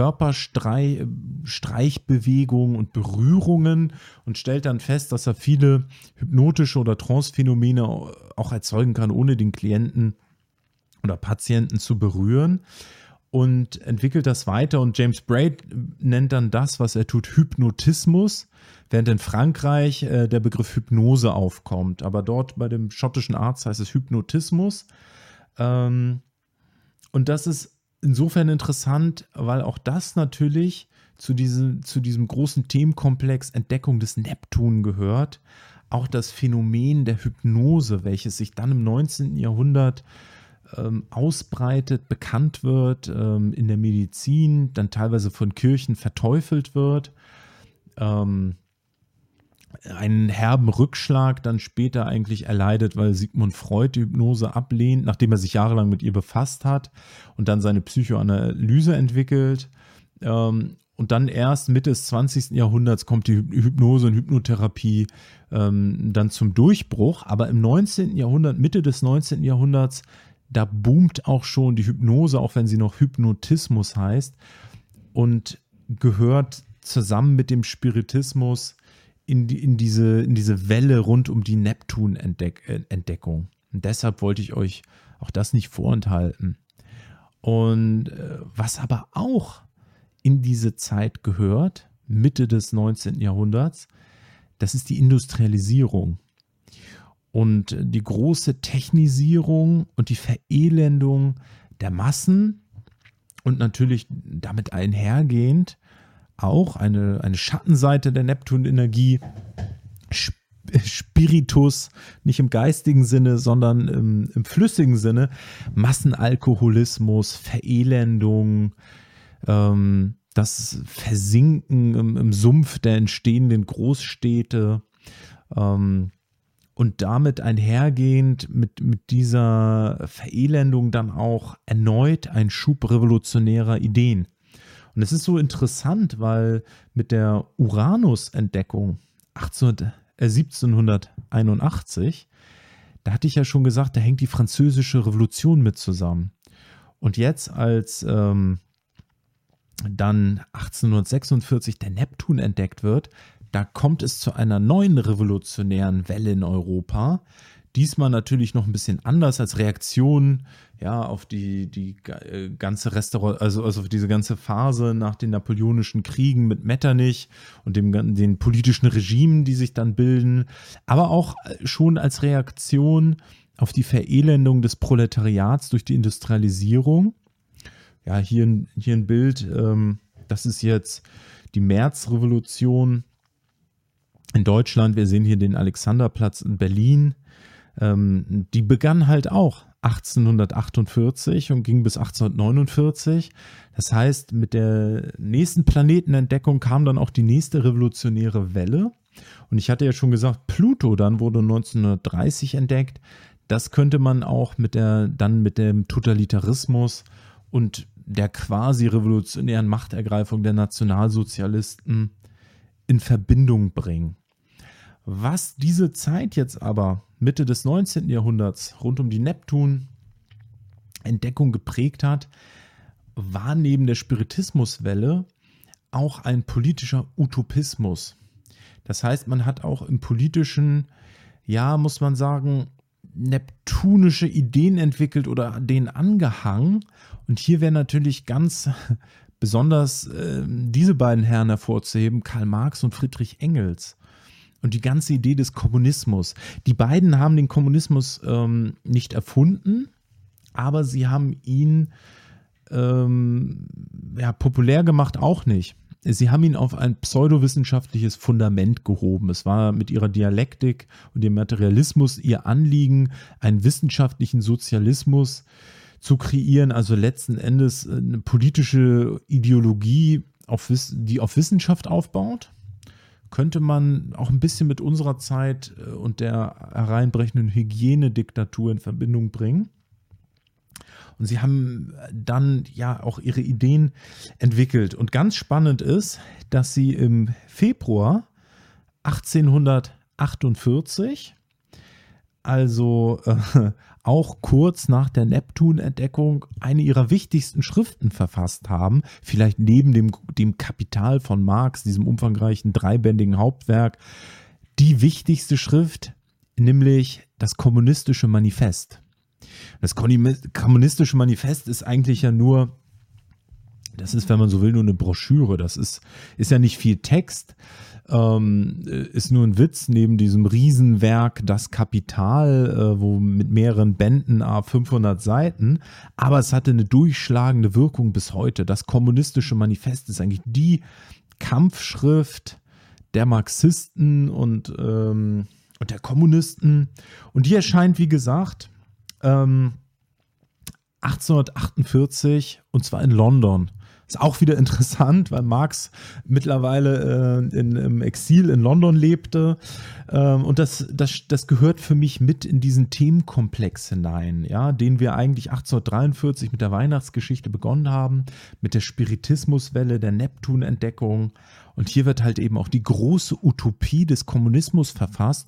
Körperstreichbewegungen und Berührungen und stellt dann fest, dass er viele hypnotische oder Trance-Phänomene auch erzeugen kann, ohne den Klienten oder Patienten zu berühren. Und entwickelt das weiter. Und James Braid nennt dann das, was er tut, Hypnotismus, während in Frankreich äh, der Begriff Hypnose aufkommt. Aber dort bei dem schottischen Arzt heißt es Hypnotismus. Ähm, und das ist insofern interessant, weil auch das natürlich zu diesem, zu diesem großen Themenkomplex Entdeckung des Neptun gehört. Auch das Phänomen der Hypnose, welches sich dann im neunzehnten Jahrhundert ähm, ausbreitet, bekannt wird, ähm, in der Medizin, dann teilweise von Kirchen verteufelt wird. Ähm, einen herben Rückschlag dann später eigentlich erleidet, weil Sigmund Freud die Hypnose ablehnt, nachdem er sich jahrelang mit ihr befasst hat und dann seine Psychoanalyse entwickelt. Ähm, und dann erst Mitte des zwanzigsten Jahrhunderts kommt die Hypnose und Hypnotherapie ähm, dann zum Durchbruch. Aber im neunzehnten Jahrhundert, Mitte des neunzehnten Jahrhunderts, da boomt auch schon die Hypnose, auch wenn sie noch Hypnotismus heißt, und gehört zusammen mit dem Spiritismus in, die, in, diese, in diese Welle rund um die Neptun-Entdeckung. Und deshalb wollte ich euch auch das nicht vorenthalten. Und äh, was aber auch in diese Zeit gehört, Mitte des neunzehnten Jahrhunderts, das ist die Industrialisierung. Und die große Technisierung und die Verelendung der Massen und natürlich damit einhergehend auch eine, eine Schattenseite der Neptunenergie, Spiritus, nicht im geistigen Sinne, sondern im, im flüssigen Sinne, Massenalkoholismus, Verelendung, ähm, das Versinken im, im Sumpf der entstehenden Großstädte, ähm, und damit einhergehend mit, mit dieser Verelendung dann auch erneut ein Schub revolutionärer Ideen. Und es ist so interessant, weil mit der Uranus-Entdeckung siebzehnhunderteinundachtzig, da hatte ich ja schon gesagt, da hängt die Französische Revolution mit zusammen. Und jetzt, als ähm, dann achtzehnhundertsechsundvierzig der Neptun entdeckt wird, da kommt es zu einer neuen revolutionären Welle in Europa. Diesmal natürlich noch ein bisschen anders als Reaktion ja, auf die, die ganze Restaur- also, also auf diese ganze Phase nach den napoleonischen Kriegen mit Metternich und dem, den politischen Regimen, die sich dann bilden, aber auch schon als Reaktion auf die Verelendung des Proletariats durch die Industrialisierung. Ja, hier, ein- hier ein Bild, ähm, das ist jetzt die Märzrevolution in Deutschland. Wir sehen hier den Alexanderplatz in Berlin. Ähm, die begann halt auch achtzehnhundertachtundvierzig und ging bis achtzehnhundertneunundvierzig. Das heißt, mit der nächsten Planetenentdeckung kam dann auch die nächste revolutionäre Welle. Und ich hatte ja schon gesagt, Pluto dann wurde neunzehnhundertdreißig entdeckt. Das könnte man auch mit der, dann mit dem Totalitarismus und der quasi revolutionären Machtergreifung der Nationalsozialisten in Verbindung bringen. Was diese Zeit jetzt aber Mitte des neunzehnten Jahrhunderts rund um die Neptun-Entdeckung geprägt hat, war neben der Spiritismuswelle auch ein politischer Utopismus. Das heißt, man hat auch im politischen, ja, muss man sagen, neptunische Ideen entwickelt oder denen angehangen. Und hier wäre natürlich ganz besonders äh, diese beiden Herren hervorzuheben, Karl Marx und Friedrich Engels. Und die ganze Idee des Kommunismus. Die beiden haben den Kommunismus ähm, nicht erfunden, aber sie haben ihn ähm, ja, populär gemacht auch nicht. Sie haben ihn auf ein pseudowissenschaftliches Fundament gehoben. Es war mit ihrer Dialektik und dem Materialismus ihr Anliegen, einen wissenschaftlichen Sozialismus zu kreieren, also letzten Endes eine politische Ideologie, auf, die auf Wissenschaft aufbaut. Könnte man auch ein bisschen mit unserer Zeit und der hereinbrechenden Hygienediktatur in Verbindung bringen. Und sie haben dann ja auch ihre Ideen entwickelt. Und ganz spannend ist, dass sie im Februar achtzehnhundertachtundvierzig, also äh, auch kurz nach der Neptun-Entdeckung, eine ihrer wichtigsten Schriften verfasst haben. Vielleicht neben dem, dem Kapital von Marx, diesem umfangreichen dreibändigen Hauptwerk, die wichtigste Schrift, nämlich das Kommunistische Manifest. Das Kommunistische Manifest ist eigentlich ja nur, das ist, wenn man so will, nur eine Broschüre. Das ist, ist ja nicht viel Text, ähm, ist nur ein Witz neben diesem Riesenwerk Das Kapital, äh, wo mit mehreren Bänden, à fünfhundert Seiten. Aber es hatte eine durchschlagende Wirkung bis heute. Das Kommunistische Manifest ist eigentlich die Kampfschrift der Marxisten und, ähm, und der Kommunisten. Und die erscheint, wie gesagt, Ähm, achtzehnhundertachtundvierzig, und zwar in London. Ist auch wieder interessant, weil Marx mittlerweile äh, in, im Exil in London lebte. Ähm, und das, das, das gehört für mich mit in diesen Themenkomplex hinein, ja, den wir eigentlich achtzehnhundertdreiundvierzig mit der Weihnachtsgeschichte begonnen haben, mit der Spiritismuswelle, der Neptun-Entdeckung. Und hier wird halt eben auch die große Utopie des Kommunismus verfasst,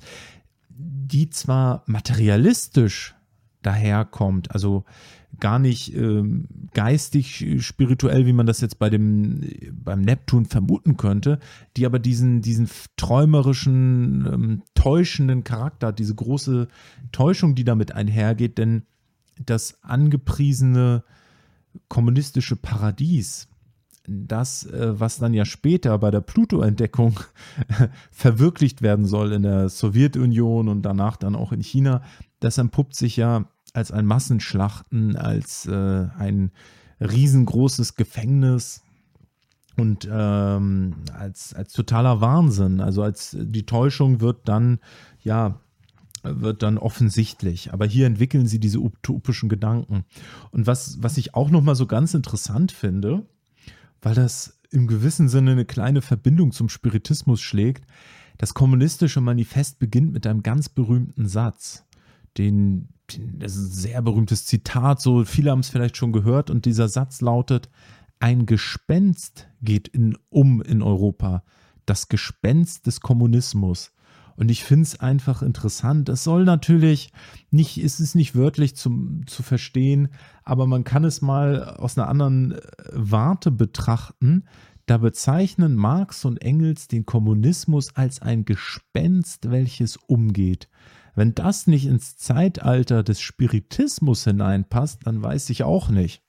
die zwar materialistisch daherkommt, also gar nicht ähm, geistig, spirituell, wie man das jetzt bei dem, beim Neptun vermuten könnte, die aber diesen, diesen träumerischen, ähm, täuschenden Charakter hat, diese große Täuschung, die damit einhergeht, denn das angepriesene kommunistische Paradies, das, äh, was dann ja später bei der Pluto-Entdeckung verwirklicht werden soll in der Sowjetunion und danach dann auch in China, das entpuppt sich ja als ein Massenschlachten, als äh, ein riesengroßes Gefängnis und ähm, als, als totaler Wahnsinn. Also als die Täuschung wird dann, ja, wird dann offensichtlich. Aber hier entwickeln sie diese utopischen Gedanken. Und was, was ich auch nochmal so ganz interessant finde, weil das im gewissen Sinne eine kleine Verbindung zum Spiritismus schlägt, das Kommunistische Manifest beginnt mit einem ganz berühmten Satz, den, den das ist ein sehr berühmtes Zitat, so viele haben es vielleicht schon gehört, und dieser Satz lautet: Ein Gespenst geht in, um in Europa, das Gespenst des Kommunismus. Und ich finde es einfach interessant. Es soll natürlich nicht, es ist nicht wörtlich zum, zu verstehen, aber man kann es mal aus einer anderen Warte betrachten. Da bezeichnen Marx und Engels den Kommunismus als ein Gespenst, welches umgeht. Wenn das nicht ins Zeitalter des Spiritismus hineinpasst, dann weiß ich auch nicht.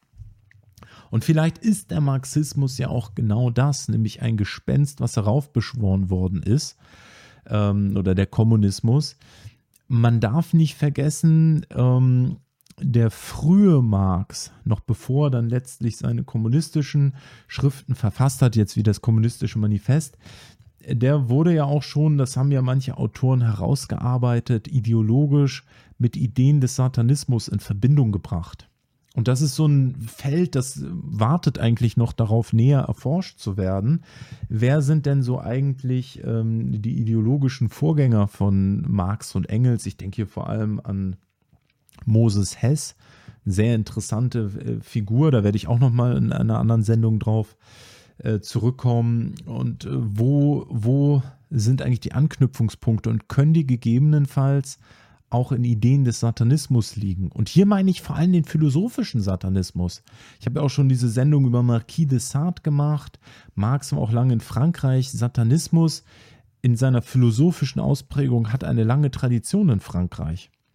Und vielleicht ist der Marxismus ja auch genau das, nämlich ein Gespenst, was heraufbeschworen worden ist, ähm, oder der Kommunismus. Man darf nicht vergessen, ähm, der frühe Marx, noch bevor er dann letztlich seine kommunistischen Schriften verfasst hat, jetzt wie das Kommunistische Manifest, der wurde ja auch schon, das haben ja manche Autoren herausgearbeitet, ideologisch mit Ideen des Satanismus in Verbindung gebracht. Und das ist so ein Feld, das wartet eigentlich noch darauf, näher erforscht zu werden. Wer sind denn so eigentlich ähm, die ideologischen Vorgänger von Marx und Engels? Ich denke hier vor allem an Moses Hess, sehr interessante äh, Figur, da werde ich auch nochmal in einer anderen Sendung drauf äh, zurückkommen. Und äh, wo, wo sind eigentlich die Anknüpfungspunkte und können die gegebenenfalls auch in Ideen des Satanismus liegen? Und hier meine ich vor allem den philosophischen Satanismus. Ich habe ja auch schon diese Sendung über Marquis de Sade gemacht. Marx war auch lange in Frankreich. Satanismus in seiner philosophischen Ausprägung hat eine lange Tradition in Frankreich.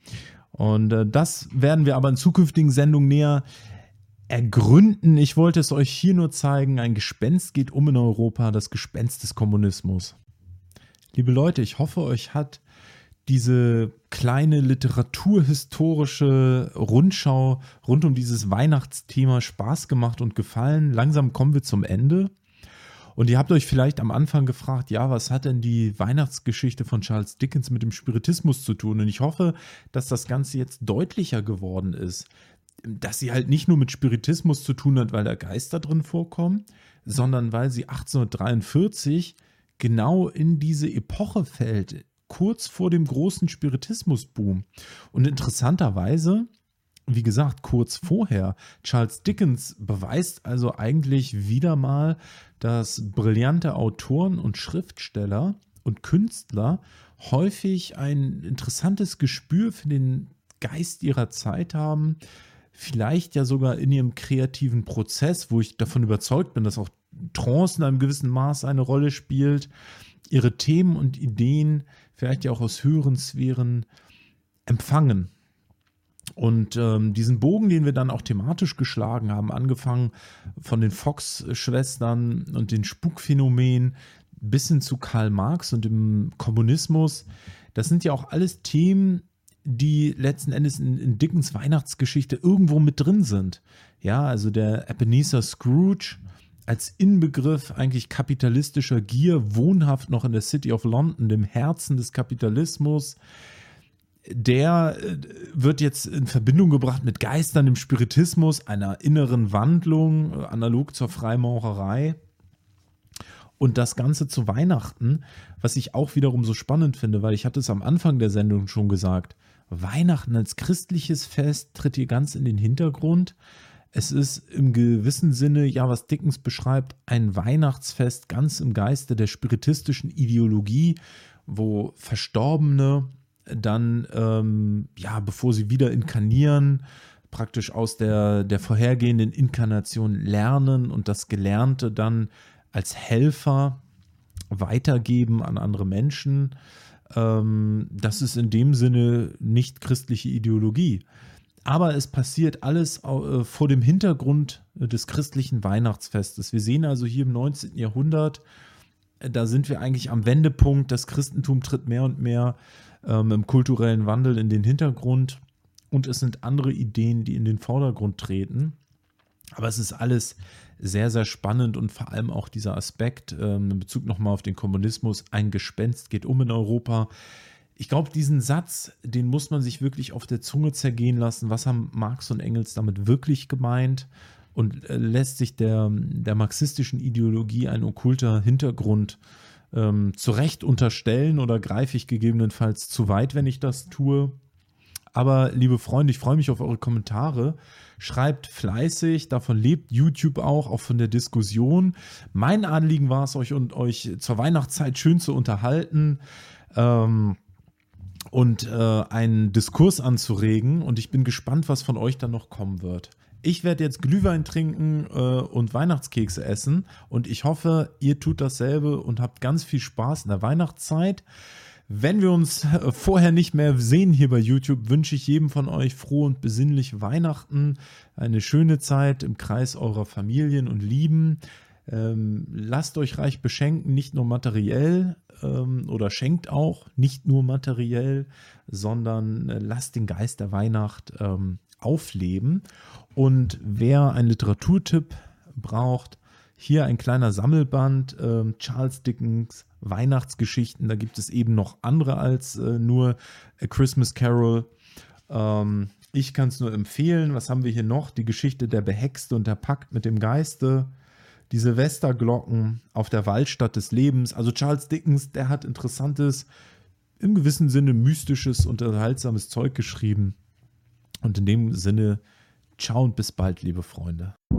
Und äh, das werden wir aber in zukünftigen Sendungen näher ergründen. Ich wollte es euch hier nur zeigen. Ein Gespenst geht um in Europa, das Gespenst des Kommunismus. Liebe Leute, ich hoffe, euch hat diese kleine literaturhistorische Rundschau rund um dieses Weihnachtsthema Spaß gemacht und gefallen. Langsam kommen wir zum Ende. Und ihr habt euch vielleicht am Anfang gefragt, ja, was hat denn die Weihnachtsgeschichte von Charles Dickens mit dem Spiritismus zu tun? Und ich hoffe, dass das Ganze jetzt deutlicher geworden ist, dass sie halt nicht nur mit Spiritismus zu tun hat, weil da Geister drin vorkommen, sondern weil sie achtzehnhundertdreiundvierzig genau in diese Epoche fällt, kurz vor dem großen Spiritismusboom. Und interessanterweise, wie gesagt, kurz vorher, Charles Dickens beweist also eigentlich wieder mal, dass brillante Autoren und Schriftsteller und Künstler häufig ein interessantes Gespür für den Geist ihrer Zeit haben, vielleicht ja sogar in ihrem kreativen Prozess, wo ich davon überzeugt bin, dass auch Trance in einem gewissen Maß eine Rolle spielt, ihre Themen und Ideen vielleicht ja auch aus höheren Sphären empfangen. Und ähm, diesen Bogen, den wir dann auch thematisch geschlagen haben, angefangen von den Fox-Schwestern und den Spukphänomenen bis hin zu Karl Marx und dem Kommunismus, das sind ja auch alles Themen, die letzten Endes in, in Dickens Weihnachtsgeschichte irgendwo mit drin sind. Ja, also der Ebenezer Scrooge als Inbegriff eigentlich kapitalistischer Gier, wohnhaft noch in der City of London, dem Herzen des Kapitalismus, der wird jetzt in Verbindung gebracht mit Geistern, dem Spiritismus, einer inneren Wandlung, analog zur Freimaurerei. Und das Ganze zu Weihnachten, was ich auch wiederum so spannend finde, weil ich hatte es am Anfang der Sendung schon gesagt, Weihnachten als christliches Fest tritt hier ganz in den Hintergrund. Es ist im gewissen Sinne, ja, was Dickens beschreibt, ein Weihnachtsfest ganz im Geiste der spiritistischen Ideologie, wo Verstorbene dann, ähm, ja, bevor sie wieder inkarnieren, praktisch aus der, der vorhergehenden Inkarnation lernen und das Gelernte dann als Helfer weitergeben an andere Menschen. Ähm, das ist in dem Sinne nicht christliche Ideologie. Aber es passiert alles äh, vor dem Hintergrund des christlichen Weihnachtsfestes. Wir sehen also hier im neunzehnten Jahrhundert, äh, da sind wir eigentlich am Wendepunkt. Das Christentum tritt mehr und mehr ähm, im kulturellen Wandel in den Hintergrund. Und es sind andere Ideen, die in den Vordergrund treten. Aber es ist alles sehr, sehr spannend und vor allem auch dieser Aspekt ähm, in Bezug nochmal auf den Kommunismus, ein Gespenst geht um in Europa. Ich glaube, diesen Satz, den muss man sich wirklich auf der Zunge zergehen lassen. Was haben Marx und Engels damit wirklich gemeint? Und äh, lässt sich der, der marxistischen Ideologie ein okkulter Hintergrund ähm, zu Recht unterstellen oder greife ich gegebenenfalls zu weit, wenn ich das tue? Aber liebe Freunde, ich freue mich auf eure Kommentare. Schreibt fleißig, davon lebt YouTube auch, auch von der Diskussion. Mein Anliegen war es, euch und euch zur Weihnachtszeit schön zu unterhalten. Ähm, und äh, einen Diskurs anzuregen. Und ich bin gespannt, was von euch dann noch kommen wird. Ich werde jetzt Glühwein trinken äh, und Weihnachtskekse essen. Und ich hoffe, ihr tut dasselbe und habt ganz viel Spaß in der Weihnachtszeit. Wenn wir uns äh, vorher nicht mehr sehen hier bei YouTube, wünsche ich jedem von euch frohe und besinnliche Weihnachten. Eine schöne Zeit im Kreis eurer Familien und Lieben. Ähm, lasst euch reich beschenken, nicht nur materiell ähm, oder schenkt auch nicht nur materiell, sondern äh, lasst den Geist der Weihnacht ähm, aufleben. Und wer einen Literaturtipp braucht, hier ein kleiner Sammelband, ähm, Charles Dickens Weihnachtsgeschichten. Da gibt es eben noch andere als äh, nur A Christmas Carol. Ähm, ich kann es nur empfehlen. Was haben wir hier noch? Die Geschichte der Behexte und der Pakt mit dem Geiste. Die Silvesterglocken auf der Waldstadt des Lebens. Also Charles Dickens, der hat interessantes, im gewissen Sinne mystisches, unterhaltsames Zeug geschrieben. Und in dem Sinne, ciao und bis bald, liebe Freunde.